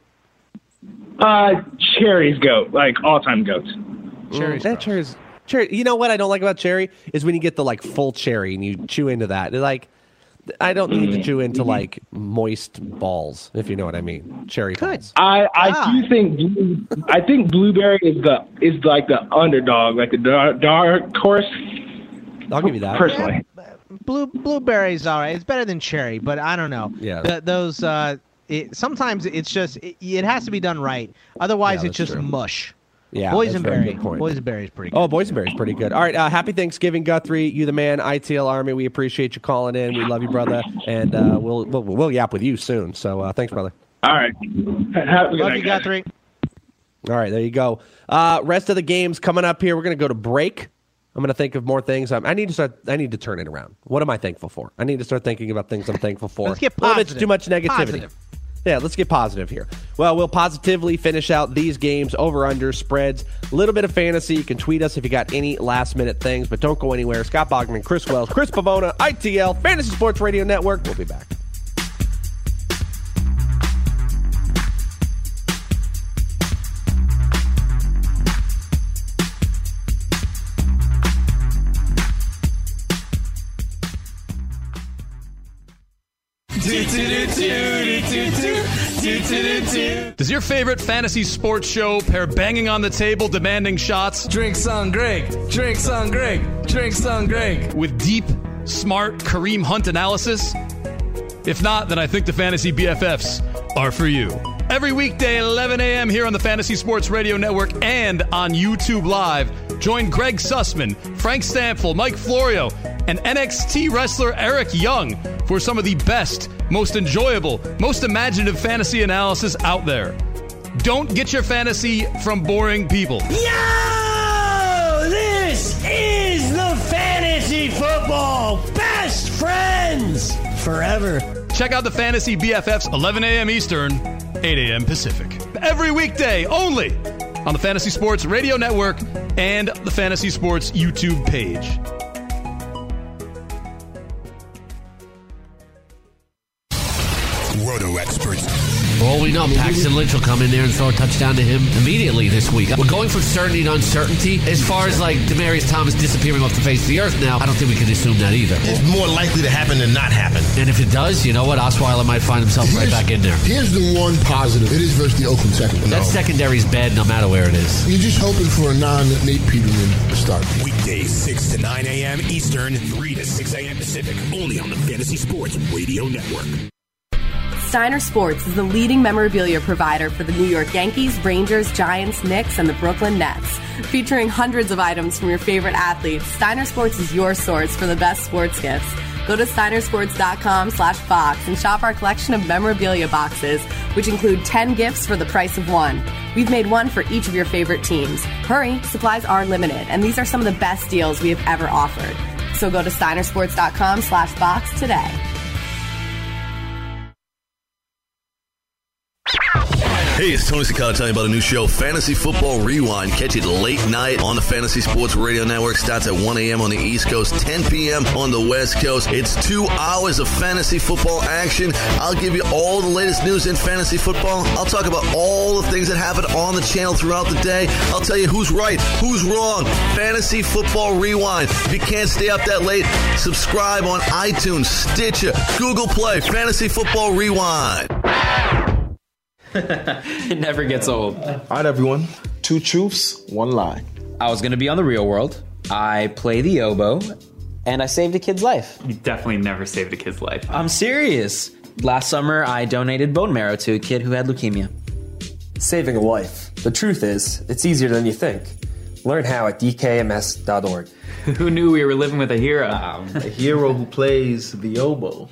Uh, Cherry's goat, like all time goat. Cherry's mm, that cherry's cherry. You know what I don't like about cherry is when you get the like full cherry and you chew into that. They're like. I don't need to chew into like moist balls, if you know what I mean. Cherry balls. I, I do think I think blueberry is the is like the underdog, like the dark, dark horse. I'll give you that personally. Yeah, blue blueberry's all right. It's better than cherry, but I don't know. Yeah. The, those uh, it, sometimes it's just it, it has to be done right. Otherwise, yeah, it's just true. mush. Yeah, boysenberry. Boysenberry is pretty good. Oh, boysenberry is pretty good. All right, uh, happy Thanksgiving, Guthrie. You the man, I T L Army. We appreciate you calling in. We love you, brother, and uh, we'll, we'll we'll yap with you soon. So uh, thanks, brother. All right. Have a good love night, you, Guthrie. All right, there you go. Uh, rest of the games coming up here. We're going to go to break. I'm going to think of more things. I'm, I need to start. I need to turn it around. What am I thankful for? I need to start thinking about things I'm thankful for. Let's get positive. Well, it's too much negativity. Positive. Yeah, let's get positive here. Well, we'll positively finish out these games, over-under, spreads, a little bit of fantasy. You can tweet us if you got any last-minute things, but don't go anywhere. Scott Bogman, Chris Wells, Chris Pavona, I T L, Fantasy Sports Radio Network. We'll be back. Does your favorite fantasy sports show pair banging on the table, demanding shots? Drinks on Greg. Drinks on Greg. Drinks on Greg. With deep, smart Kareem Hunt analysis? If not, then I think the Fantasy B F Fs are for you. Every weekday at eleven a.m. here on the Fantasy Sports Radio Network and on YouTube Live, join Greg Sussman, Frank Stampfel, Mike Florio, and N X T wrestler Eric Young for some of the best, most enjoyable, most imaginative fantasy analysis out there. Don't get your fantasy from boring people. Yo! This is the Fantasy Football Best Friends Forever. Check out the Fantasy B F Fs, eleven a.m. Eastern, eight a.m. Pacific. Every weekday, only on the Fantasy Sports Radio Network and the Fantasy Sports YouTube page. Roto experts. For all we know, Paxton Lynch will come in there and throw a touchdown to him immediately this week. We're going from certainty to uncertainty. As far as like Demaryius Thomas disappearing off the face of the earth now, I don't think we can assume that either. It's more likely to happen than not happen. And if it does, you know what? Osweiler might find himself here's, right back in there. Here's the one positive. It is versus the Oakland secondary. That no. secondary's bad no matter where it is. You're just hoping for a non-Nate Peterman start. Weekdays six to nine a.m. Eastern, three to six a.m. Pacific, only on the Fantasy Sports Radio Network. Steiner Sports is the leading memorabilia provider for the New York Yankees, Rangers, Giants, Knicks, and the Brooklyn Nets. Featuring hundreds of items from your favorite athletes, Steiner Sports is your source for the best sports gifts. Go to steinersports.com slash box and shop our collection of memorabilia boxes, which include ten gifts for the price of one. We've made one for each of your favorite teams. Hurry, supplies are limited, and these are some of the best deals we have ever offered. So go to steinersports.com slash box today. Hey, it's Tony Cicala telling you about a new show, Fantasy Football Rewind. Catch it late night on the Fantasy Sports Radio Network. Starts at one a.m. on the East Coast, ten p.m. on the West Coast. It's two hours of fantasy football action. I'll give you all the latest news in fantasy football. I'll talk about all the things that happen on the channel throughout the day. I'll tell you who's right, who's wrong. Fantasy Football Rewind. If you can't stay up that late, subscribe on iTunes, Stitcher, Google Play. Fantasy Football Rewind. It never gets old. All right, everyone. Two truths, one lie. I was going to be on The Real World. I play the oboe, and I saved a kid's life. You definitely never saved a kid's life. I'm serious. Last summer, I donated bone marrow to a kid who had leukemia. Saving a life. The truth is, it's easier than you think. Learn how at d k m s dot org. Who knew we were living with a hero? Um, a hero who plays the oboe.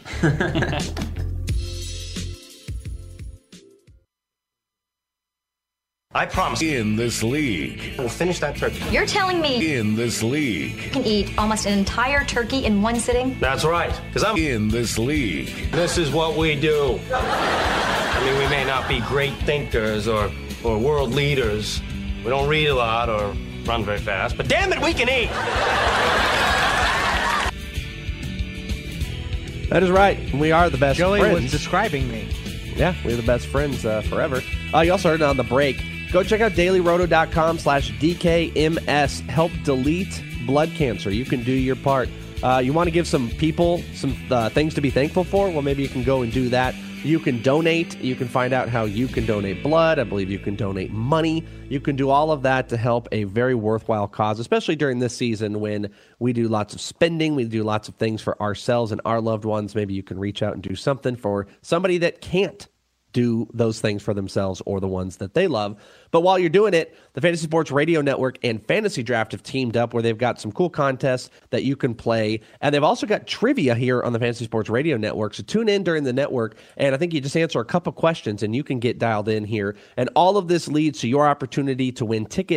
I promise. In this league. We'll finish that turkey. You're telling me In this league. you can eat almost an entire turkey in one sitting? That's right, because I'm in this league. This is what we do. I mean, we may not be great thinkers or, or world leaders. We don't read a lot or run very fast, but damn it, we can eat. That is right. We are the best Joey friends. was describing me. Yeah, we're the best friends uh, forever. Uh, you also heard it on the break. Go check out dailyroto.com slash DKMS. Help delete blood cancer. You can do your part. Uh, you want to give some people some uh, things to be thankful for? Well, maybe you can go and do that. You can donate. You can find out how you can donate blood. I believe you can donate money. You can do all of that to help a very worthwhile cause, especially during this season when we do lots of spending. We do lots of things for ourselves and our loved ones. Maybe you can reach out and do something for somebody that can't do those things for themselves or the ones that they love. But while you're doing it, the Fantasy Sports Radio Network and Fantasy Draft have teamed up where they've got some cool contests that you can play. And they've also got trivia here on the Fantasy Sports Radio Network. So tune in during the network, and I think you just answer a couple questions and you can get dialed in here. And all of this leads to your opportunity to win tickets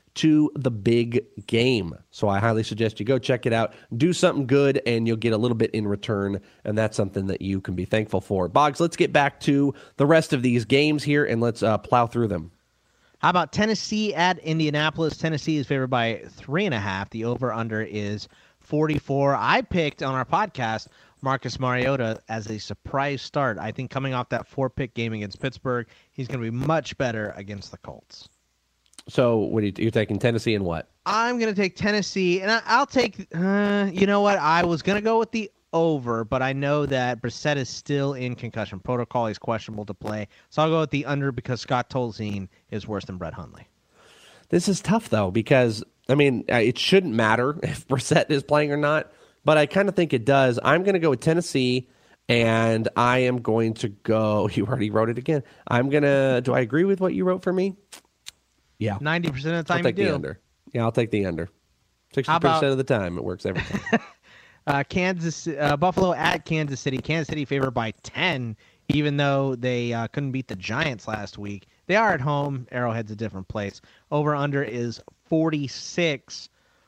to the big game. So I highly suggest you go check it out. Do something good, and you'll get a little bit in return, and that's something that you can be thankful for. Boggs, let's get back to the rest of these games here, and let's uh, plow through them. How about Tennessee at Indianapolis? Tennessee is favored by three and a half. The over-under is forty-four. I picked on our podcast Marcus Mariota as a surprise start. I think coming off that four-pick game against Pittsburgh, he's going to be much better against the Colts. So what are you, you're taking Tennessee and what? I'm going to take Tennessee, and I, I'll take, uh, you know what? I was going to go with the over, but I know that Brissett is still in concussion protocol. He's questionable to play. So I'll go with the under because Scott Tolzien is worse than Brett Hundley. This is tough, though, because, I mean, it shouldn't matter if Brissett is playing or not, but I kind of think it does. I'm going to go with Tennessee, and I am going to go, you already wrote it again. I'm going to, do I agree with what you wrote for me? Yeah. ninety percent of the time I'll take you do. the under. Yeah, I'll take the under. sixty percent about, of the time, it works every time. uh, Kansas, uh, Buffalo at Kansas City. Kansas City favored by ten, even though they uh, couldn't beat the Giants last week. They are at home. Arrowhead's a different place. Over-under is forty-six.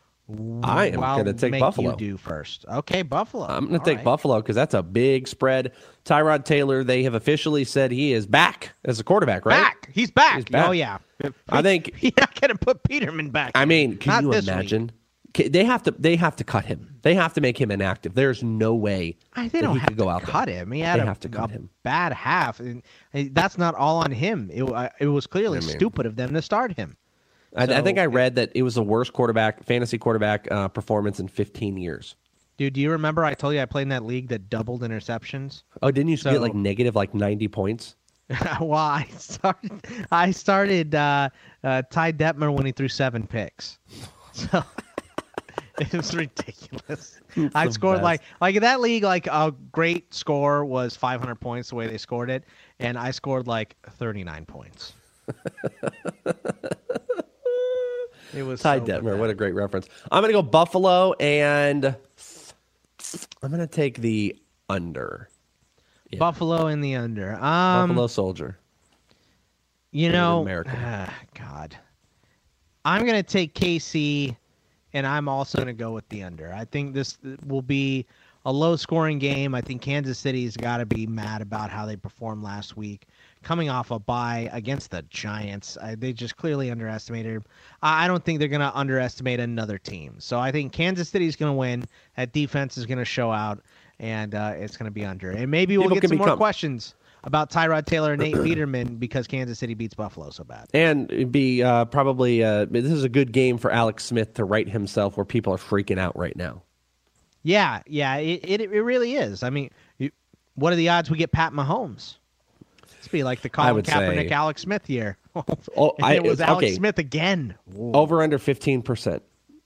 I am going to take make Buffalo. You do first. Okay, Buffalo. I'm going to take right. Buffalo because that's a big spread. Tyrod Taylor, they have officially said he is back as a quarterback, right? Back. He's back. He's back. Oh, yeah. I think you're not going to put Peterman back. I mean, can Not you this imagine? Week. They have to. They have to cut him. They have to make him inactive. There's no way I, they that don't he have could go to out cut there. him. He had they a, have to cut a him. bad half, and that's not all on him. It, uh, it was clearly I mean, stupid of them to start him. I, So, I think I read that it was the worst quarterback, fantasy quarterback uh, performance in fifteen years. Dude, do you remember I told you I played in that league that doubled interceptions? Oh, didn't you So- get like negative like ninety points? well, I started. I started uh, uh, Ty Detmer when he threw seven picks. So it was ridiculous. It's I the scored best. like like in that league. Like a great score was five hundred points the way they scored it, and I scored like thirty-nine points. It was Ty so Detmer. bad. What a great reference. I'm going to go Buffalo, and I'm going to take the under. Yeah. Buffalo in the under. Um, Buffalo Soldier. You Native know, American. ah, God, I'm going to take K C, and I'm also going to go with the under. I think this will be a low-scoring game. I think Kansas City's got to be mad about how they performed last week, coming off a bye against the Giants. I, they just clearly underestimated them. I, I don't think they're going to underestimate another team. So I think Kansas City's going to win. That defense is going to show out, and uh, it's going to be under. And maybe we'll People get can some more become- questions about Tyrod Taylor and Nate Peterman because Kansas City beats Buffalo so bad. And it'd be uh, probably uh, this is a good game for Alex Smith to right himself where people are freaking out right now. Yeah, yeah, it it, it really is. I mean, you, what are the odds we get Pat Mahomes? It's be like the Colin would Kaepernick, say- Alex Smith year. Oh, And I- it was Alex okay. Smith again. Whoa. Over under fifteen percent.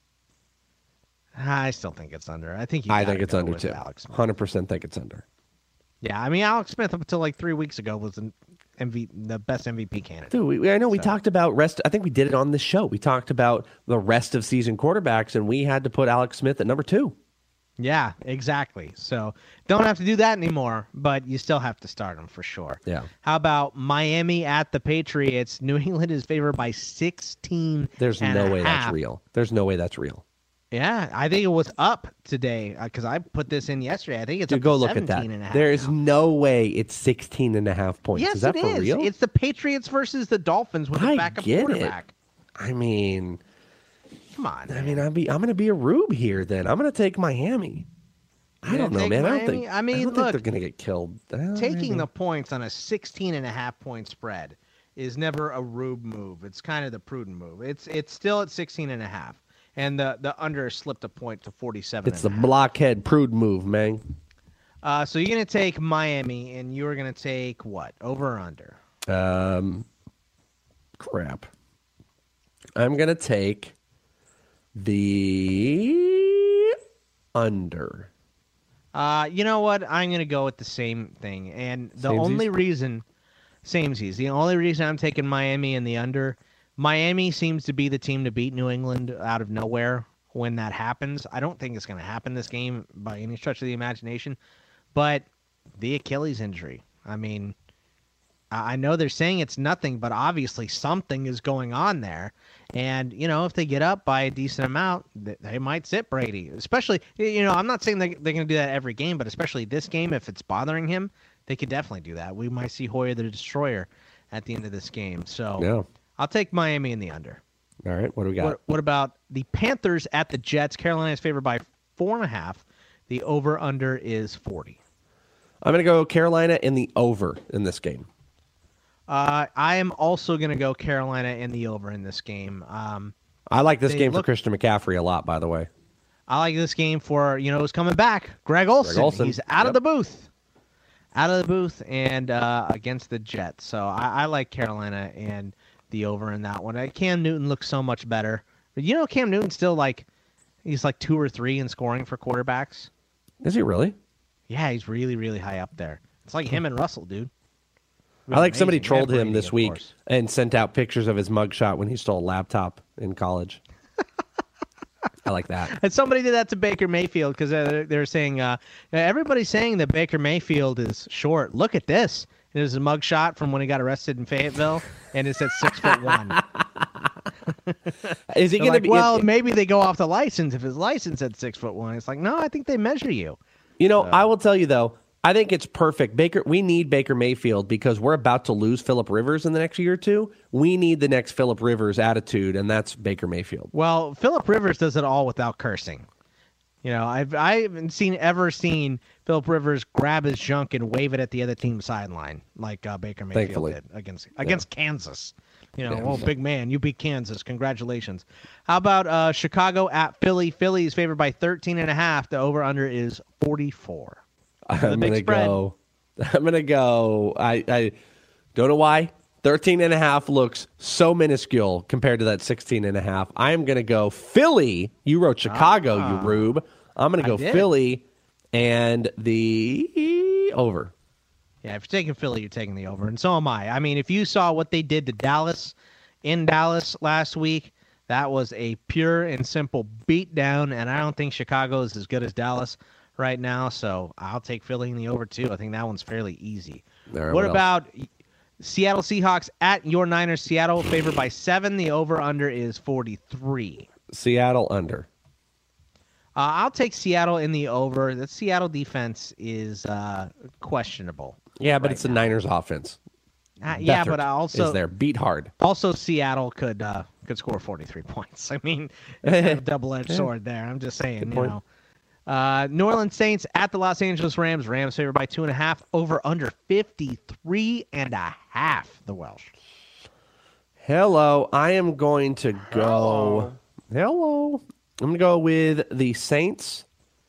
I still think it's under. I think you I gotta think it's go under with too. Alex Smith. one hundred percent think it's under. Yeah, I mean Alex Smith up until like three weeks ago was an M V, the best M V P candidate. Dude, we, I know we So- talked about rest. I think we did it on this show. We talked about the rest of season quarterbacks, and we had to put Alex Smith at number two. Yeah, exactly. So don't have to do that anymore, but you still have to start him for sure. Yeah. How about Miami at the Patriots? New England is favored by sixteen. There's and no a way half. that's real. There's no way that's real. Yeah, I think it was up today because I put this in yesterday. I think it's Dude, up go to look at that. seventeen and a half There is now. no way it's sixteen and a half points. Yes, is that it for is. real? It's the Patriots versus the Dolphins with a I backup get it. quarterback. I mean, come on. I mean, I'm be I'm going to be a rube here. Then I'm going to take Miami. I You're don't know, gonna man. take I don't Miami? think. I mean, I don't look, think they're going to get killed. Uh, Taking maybe. the points on a sixteen and a half point spread is never a rube move. It's kind of the prudent move. It's it's still at sixteen and a half. And the, the under slipped a point to forty-seven. It's the blockhead prude move, man. Uh, so you're going to take Miami, and you're going to take what? Over or under? Um, crap. I'm going to take the under. Uh, you know what? I'm going to go with the same thing. And the Samesies? only reason, samesies, the only reason I'm taking Miami in the under, Miami seems to be the team to beat New England out of nowhere when that happens. I don't think it's going to happen this game by any stretch of the imagination. But the Achilles injury, I mean, I know they're saying it's nothing, but obviously something is going on there. And, you know, if they get up by a decent amount, they might sit Brady. Especially, you know, I'm not saying they, they're going to do that every game, but especially this game, if it's bothering him, they could definitely do that. We might see Hoyer the Destroyer at the end of this game. So yeah. I'll take Miami in the under. All right, what do we got? What, what about the Panthers at the Jets? Carolina is favored by four and a half. The over-under is forty. I'm going to go Carolina in the over in this game. Uh, I am also going to go Carolina in the over in this game. Um, I like this game look, for Christian McCaffrey a lot, by the way. I like this game for, you know, who's coming back. Greg Olsen. Greg Olsen. He's out yep. of the booth. Out of the booth and uh, against the Jets. So I, I like Carolina and the over in that one. Cam Newton looks so much better. But you know, Cam Newton's still like, he's like two or three in scoring for quarterbacks. Is he really? Yeah, he's really, really high up there. It's like him and Russell, dude. I like somebody trolled Brady, him this week course. and sent out pictures of his mugshot when he stole a laptop in college. I like that. And somebody did that to Baker Mayfield because they're, they're saying, uh, everybody's saying that Baker Mayfield is short. Look at this. It is a mugshot from when he got arrested in Fayetteville, and it's at six foot one. Is he going like, to be? Well, it, maybe they go off the license if his license at six foot one. It's like, no, I think they measure you. You know, so. I will tell you though. I think it's perfect. Baker, we need Baker Mayfield because we're about to lose Phillip Rivers in the next year or two. We need the next Phillip Rivers attitude, and that's Baker Mayfield. Well, Phillip Rivers does it all without cursing. You know, I've I haven't seen ever seen Phillip Rivers grab his junk and wave it at the other team's sideline like uh, Baker Mayfield Thankfully. did against against yeah. Kansas. You know, yeah. oh, big man, you beat Kansas. Congratulations. How about uh, Chicago at Philly? Philly is favored by thirteen and a half. The over-under is forty-four. I'm going to go. I'm going to go. I, I don't know why. thirteen and a half looks so minuscule compared to that sixteen and a half. I am going to go Philly. You wrote Chicago, ah, you rube. I'm going to go Philly and the over. Yeah, if you're taking Philly, you're taking the over. And so am I. I mean, if you saw what they did to Dallas in Dallas last week, that was a pure and simple beatdown. And I don't think Chicago is as good as Dallas right now, so I'll take Philly in the over too. I think that one's fairly easy. There, what what about Seattle Seahawks at your Niners? Seattle favored by seven. The over-under is forty-three. Seattle under. Uh, I'll take Seattle in the over. The Seattle defense is uh, questionable. Yeah, but right it's the now. Niners offense. Uh, yeah, Beathard but I also is there beat hard. Also, Seattle could uh, could score forty-three points. I mean, it's kind of a double-edged sword there. I'm just saying, Good you point. know. Uh, New Orleans Saints at the Los Angeles Rams. Rams favored by two and a half. Over under fifty-three and a half. The Welsh. Hello, I am going to go. Hello, Hello. I'm going to go with the Saints,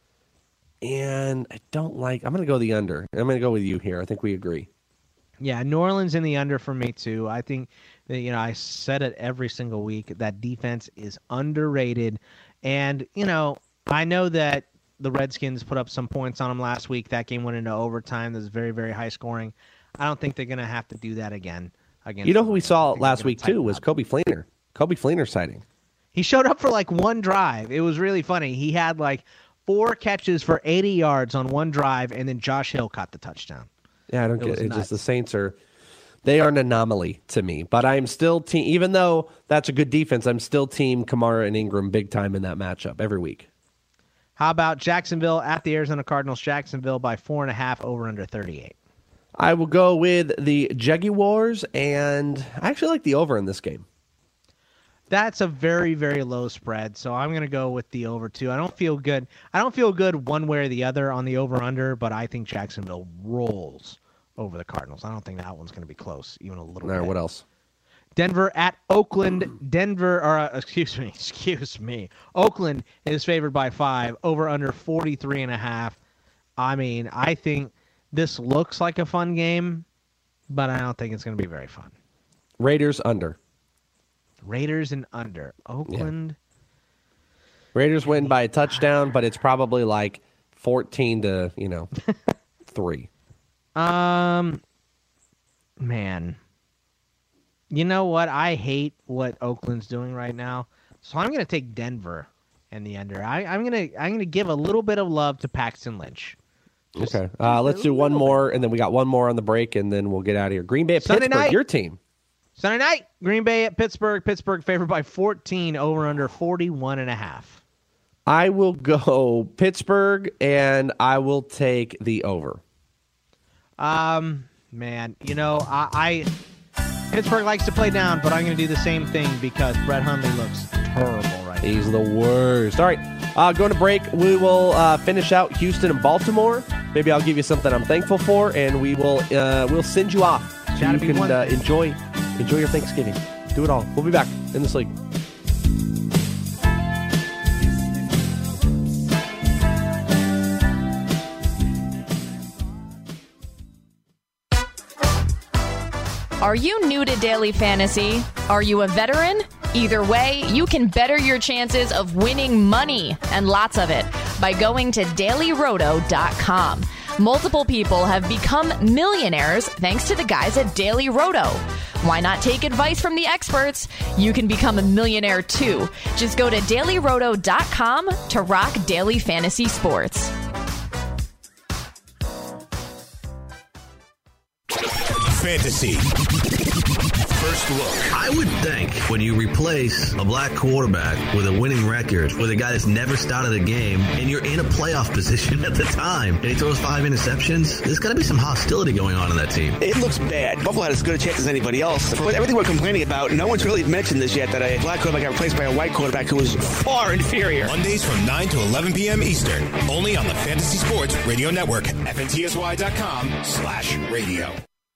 and I don't like. I'm going to go the under. I'm going to go with you here. I think we agree. Yeah, New Orleans in the under for me too. I think that, you know, I said it every single week. That defense is underrated, and you know, I know that the Redskins put up some points on them last week. That game went into overtime. That was very, very high scoring. I don't think they're going to have to do that again. Against you know who we saw think last week too was Coby Fleener. Coby Fleener sighting. He showed up for like one drive. It was really funny. He had like four catches for eighty yards on one drive, and then Josh Hill caught the touchdown. Yeah, I don't it get was it. It's nuts. just the Saints are they are an anomaly to me. But I'm still team. Even though that's a good defense, I'm still team Kamara and Ingram big time in that matchup every week. How about Jacksonville at the Arizona Cardinals? Jacksonville by four and a half, over under thirty-eight. I will go with the Jaguars, and I actually like the over in this game. That's a very, very low spread, so I'm going to go with the over too. I don't feel good. I don't feel good one way or the other on the over-under, but I think Jacksonville rolls over the Cardinals. I don't think that one's going to be close, even a little All right, bit. what else? Denver at Oakland. Denver, or uh, excuse me, excuse me. Oakland is favored by five, over under forty-three and a half. I mean, I think this looks like a fun game, but I don't think it's going to be very fun. Raiders under. Raiders and under. Oakland. Yeah. Raiders win by a touchdown, but it's probably like fourteen to, you know, three. Um, man. You know what? I hate what Oakland's doing right now, so I'm going to take Denver and the under. I, I'm going to I'm going to give a little bit of love to Paxton Lynch. Okay. Uh, let's do one more, and then we got one more on the break, and then we'll get out of here. Green Bay at Sunday Pittsburgh, night. your team. Sunday night, Green Bay at Pittsburgh. Pittsburgh favored by fourteen, over under forty-one and a half. I will go Pittsburgh, and I will take the over. Um, man, you know, I, I Pittsburgh likes to play down, but I'm going to do the same thing because Brett Hundley looks terrible right now. He's the worst. All right, uh, going to break. We will uh, finish out Houston and Baltimore. Maybe I'll give you something I'm thankful for, and we will uh, we'll send you off so you can uh, enjoy enjoy your Thanksgiving. Do it all. We'll be back in this league. Are you new to daily fantasy? Are you a veteran? Either way, you can better your chances of winning money, and lots of it, by going to daily roto dot com. Multiple people have become millionaires thanks to the guys at Daily Roto. Why not take advice from the experts? You can become a millionaire too. Just go to daily roto dot com to rock daily fantasy sports. Fantasy. First look. I would think when you replace a black quarterback with a winning record with a guy that's never started a game and you're in a playoff position at the time and he throws five interceptions, there's got to be some hostility going on in that team. It looks bad. Buffalo had as good a chance as anybody else. But everything we're complaining about, no one's really mentioned this yet, that a black quarterback got replaced by a white quarterback who was far inferior. Mondays from nine to eleven p.m. Eastern, only on the Fantasy Sports Radio Network, F N T S Y dot com slash radio.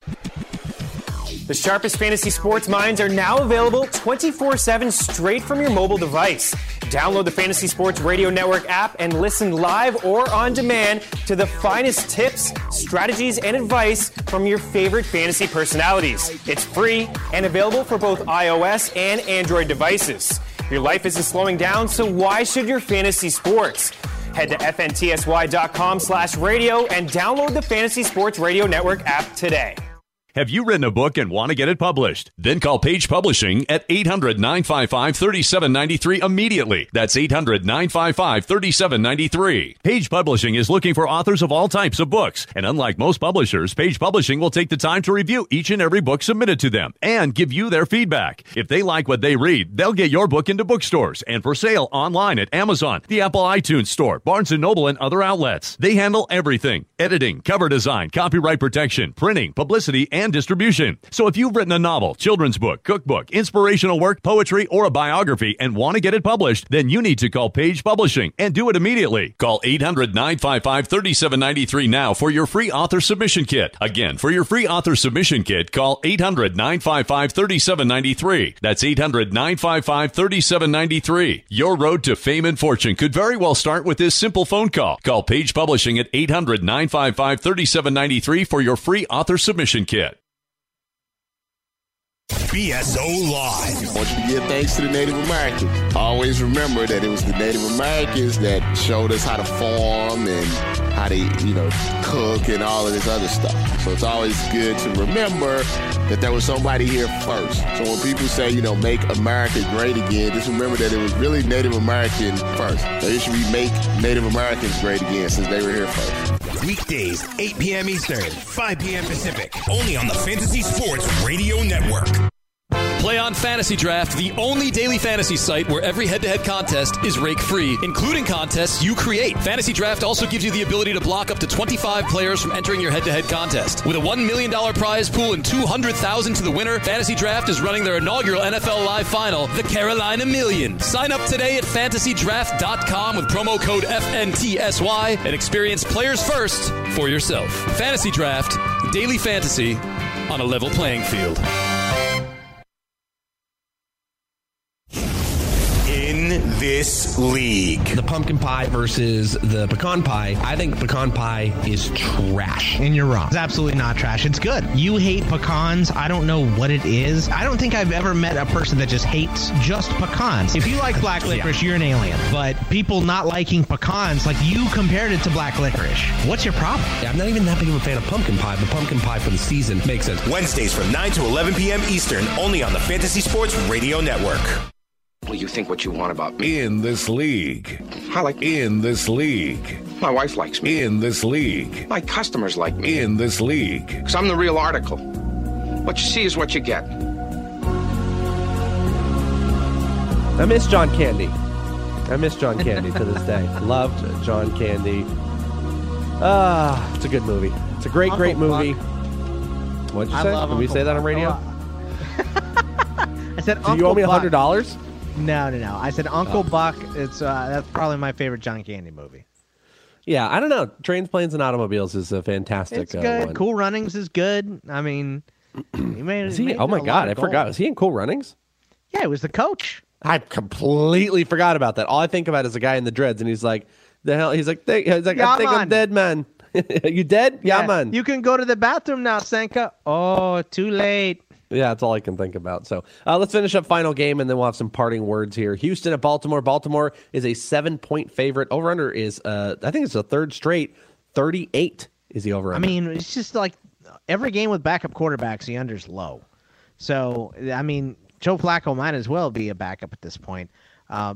The sharpest fantasy sports minds are now available twenty-four seven straight from your mobile device. Download the Fantasy Sports Radio Network app and listen live or on demand to the finest tips, strategies, and advice from your favorite fantasy personalities. It's free and available for both iOS and Android devices. Your life isn't slowing down, so why should your fantasy sports? Head to F N T S Y dot com slash radio and download the Fantasy Sports Radio Network app today. Have you written a book and want to get it published? Then call Page Publishing at eight hundred, nine five five, three seven nine three immediately. That's eight hundred, nine five five, three seven nine three. Page Publishing is looking for authors of all types of books. And unlike most publishers, Page Publishing will take the time to review each and every book submitted to them and give you their feedback. If they like what they read, they'll get your book into bookstores and for sale online at Amazon, the Apple iTunes Store, Barnes and Noble, and other outlets. They handle everything: editing, cover design, copyright protection, printing, publicity, and and distribution. So if you've written a novel, children's book, cookbook, inspirational work, poetry, or a biography and want to get it published, then you need to call Page Publishing and do it immediately. Call eight hundred, nine five five, three seven nine three now for your free author submission kit. Again, for your free author submission kit, call eight hundred, nine five five, three seven nine three. That's eight hundred, nine five five, three seven nine three. Your road to fame and fortune could very well start with this simple phone call. Call Page Publishing at eight hundred, nine five five, three seven nine three for your free author submission kit. B S O Live. I want you to give thanks to the Native Americans. Always remember that it was the Native Americans that showed us how to farm and how to, you know, cook and all of this other stuff. So it's always good to remember that there was somebody here first. So when people say, you know, make America great again, just remember that it was really Native American first. They should be make Native Americans great again since they were here first. Weekdays, eight p.m. Eastern, five p.m. Pacific, only on the Fantasy Sports Radio Network. Play on Fantasy Draft, the only daily fantasy site where every head-to-head contest is rake-free, including contests you create. Fantasy Draft also gives you the ability to block up to twenty-five players from entering your head-to-head contest. With a one million dollars prize pool and two hundred thousand dollars to the winner, Fantasy Draft is running their inaugural N F L Live Final, the Carolina Million. Sign up today at fantasy draft dot com with promo code F N T S Y and experience players first for yourself. Fantasy Draft, daily fantasy on a level playing field. In this league. The pumpkin pie versus the pecan pie. I think pecan pie is trash. And you're wrong. It's absolutely not trash. It's good. You hate pecans. I don't know what it is. I don't think I've ever met a person that just hates just pecans. If you like black licorice, yeah. You're an alien. But people not liking pecans, like you compared it to black licorice. What's your problem? Yeah, I'm not even that big of a fan of pumpkin pie, but pumpkin pie for the season makes sense. Wednesdays from nine to eleven p.m. Eastern, only on the Fantasy Sports Radio Network. you think what you want about me. In this league. I like In this league. My wife likes me. In this league. My customers like me. In this league. Because I'm the real article. What you see is what you get. I miss John Candy. I miss John Candy to this day. Loved John Candy. Ah, it's a good movie. It's a great, Uncle great movie. Buck. What'd you I say? love Did we Uncle say that on Buck. radio? I said Do Uncle you owe me Buck. one hundred dollars? No, no, no. I said Uncle Oh. Buck. It's uh, that's probably my favorite John Candy movie. Yeah, I don't know. Trains, Planes, and Automobiles is a fantastic It's uh, good. one. Cool Runnings is good. I mean, he made. Is he he? made Oh my a lot God, I of forgot. gold. Was he in Cool Runnings? Yeah, he was the coach. I completely forgot about that. All I think about is the guy in the dreads, and he's like, "The hell?" He's like, "He's like, Yeah, I think man. I'm dead, man." You dead? Yeah, man. You can go to the bathroom now, Senka. Oh, too late. Yeah, that's all I can think about. So uh, let's finish up final game, and then we'll have some parting words here. Houston at Baltimore. Baltimore is a seven-point favorite. Over-under is, uh, I think it's the third straight. thirty-eight is the over-under. I mean, it's just like every game with backup quarterbacks, the under's low. So, I mean, Joe Flacco might as well be a backup at this point. Uh,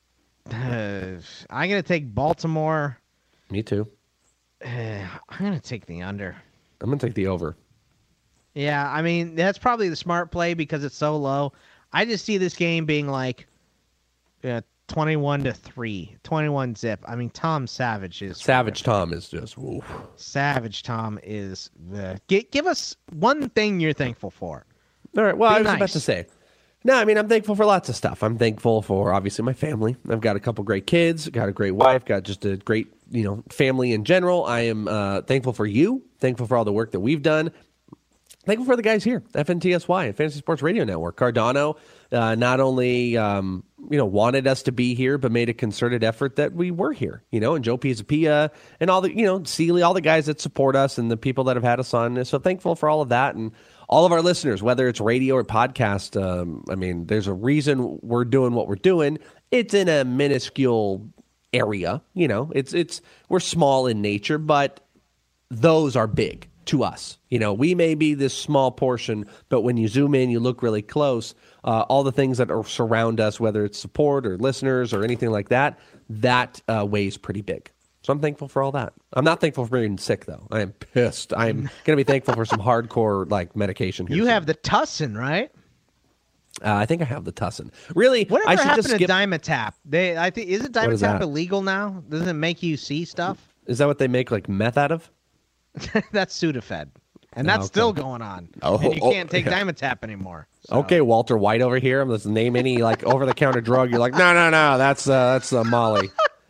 I'm going to take Baltimore. Me too. Uh, I'm going to take the under. I'm going to take the over. Yeah, I mean, that's probably the smart play because it's so low. I just see this game being like uh, twenty-one to three, twenty-one zip. I mean, Tom Savage is Savage Tom is just woof. Savage Tom is the give, give us one thing you're thankful for. All right. Well, Be I was nice. about to say. No, I mean, I'm thankful for lots of stuff. I'm thankful for, obviously, my family. I've got a couple great kids, got a great wife, got just a great, you know, family in general. I am uh, thankful for you, thankful for all the work that we've done. Thankful for the guys here, F N T S Y, Fantasy Sports Radio Network. Cardano uh, not only, um, you know, wanted us to be here, but made a concerted effort that we were here, you know, and Joe Pizzapia and all the, you know, Sealy, all the guys that support us and the people that have had us on. So thankful for all of that. And all of our listeners, whether it's radio or podcast, um, I mean, there's a reason we're doing what we're doing. It's in a minuscule area, you know, it's, it's, we're small in nature, but those are big to us. You know, we may be this small portion, but when you zoom in, you look really close, uh, all the things that are surround us, whether it's support or listeners or anything like that, that uh, weighs pretty big. So I'm thankful for all that. I'm not thankful for being sick, though. I am pissed. I'm going to be thankful for some hardcore like medication here You soon. have the Tussin, right? Uh, I think I have the Tussin. Really, Whatever I should happened just skip. to Dimetap? They, I think, isn't What is Dimetap that? illegal now? Doesn't it make you see stuff? Is that what they make like meth out of? That's Sudafed, and that's Okay. still going on. Oh, and you oh, can't take yeah. Dimetap anymore. Okay, Walter White over here. I'm just name any like over the counter drug. You're like, no, no, no. That's uh, that's uh, Molly.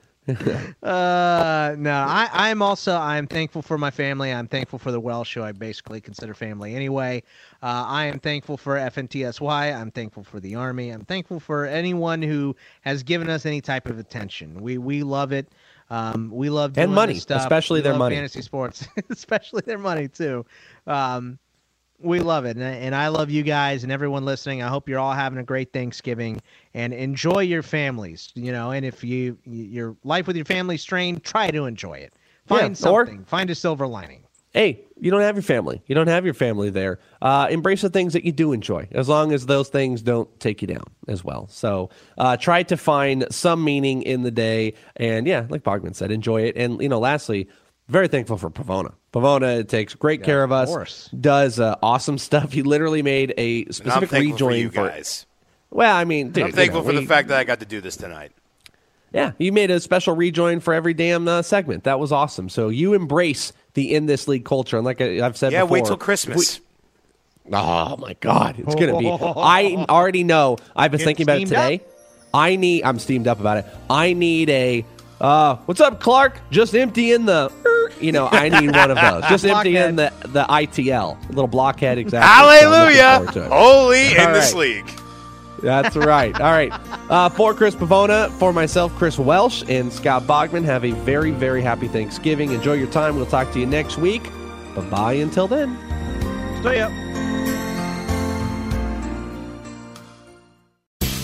Uh, no, I, I'm also, I'm thankful for my family. I'm thankful for the Welsh, who I basically consider family anyway. Uh, I am thankful for F N T S Y. I'm thankful for the Army. I'm thankful for anyone who has given us any type of attention. We, we love it. Um, we love doing And money, this stuff. especially We their love money. Fantasy sports, especially their money too. Um, we love it, and, and I love you guys and everyone listening. I hope you're all having a great Thanksgiving and enjoy your families. You know, and if you your life with your family strained, try to enjoy it. Find Yeah, or- something. Find a silver lining. Hey, you don't have your family. You don't have your family there. Uh, embrace the things that you do enjoy, as long as those things don't take you down as well. So uh, try to find some meaning in the day. And yeah, like Bogman said, enjoy it. And, you know, lastly, very thankful for Pavona. Pavona takes great care of us, course. does uh, awesome stuff. He literally made a And I'm specific thankful for rejoin you guys. Well, I mean, dude, I'm thankful you know, for the we- fact that I got to do this tonight. Yeah, you made a special rejoin for every damn uh, segment. That was awesome. So you embrace the In This League culture. And like I, I've said Yeah, before. wait till Christmas. we- oh, my God. It's going to be. I already know. I've been Getting thinking about it steamed today. I need. I'm steamed up about it. I need a. Uh, what's up, Clark? Just empty in the. You know, I need one of those. Just empty in the, the I T L. A little blockhead, exactly. Hallelujah! So I'm looking forward to it. Holy All in this right. league. That's right. All right. Uh, for Chris Pavona, for myself, Chris Welsh, and Scott Bogman, have a very, very happy Thanksgiving. Enjoy your time. We'll talk to you next week. Bye-bye until then. See ya.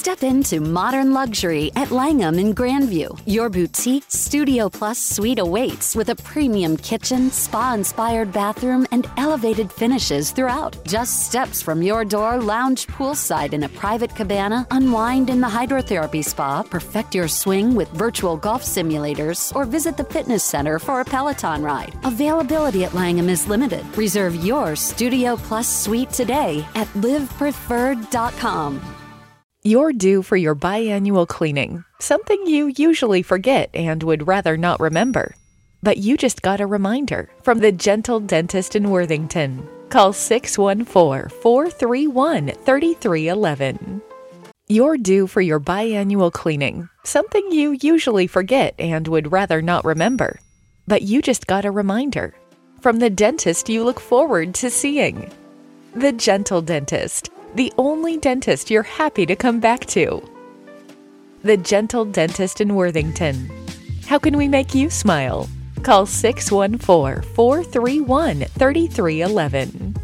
Step into modern luxury at Langham in Grandview. Your boutique Studio Plus suite awaits with a premium kitchen, spa-inspired bathroom, and elevated finishes throughout. Just steps from your door, lounge poolside in a private cabana, unwind in the hydrotherapy spa, perfect your swing with virtual golf simulators, or visit the fitness center for a Peloton ride. Availability at Langham is limited. Reserve your Studio Plus suite today at live preferred dot com. You're due for your biannual cleaning, something you usually forget and would rather not remember. But you just got a reminder from the Gentle Dentist in Worthington. Call six one four, four three one, three three one one. You're due for your biannual cleaning, something you usually forget and would rather not remember. But you just got a reminder from the dentist you look forward to seeing. The Gentle Dentist. The only dentist you're happy to come back to. The Gentle Dentist in Worthington. How can we make you smile? Call six one four, four three one, three three one one.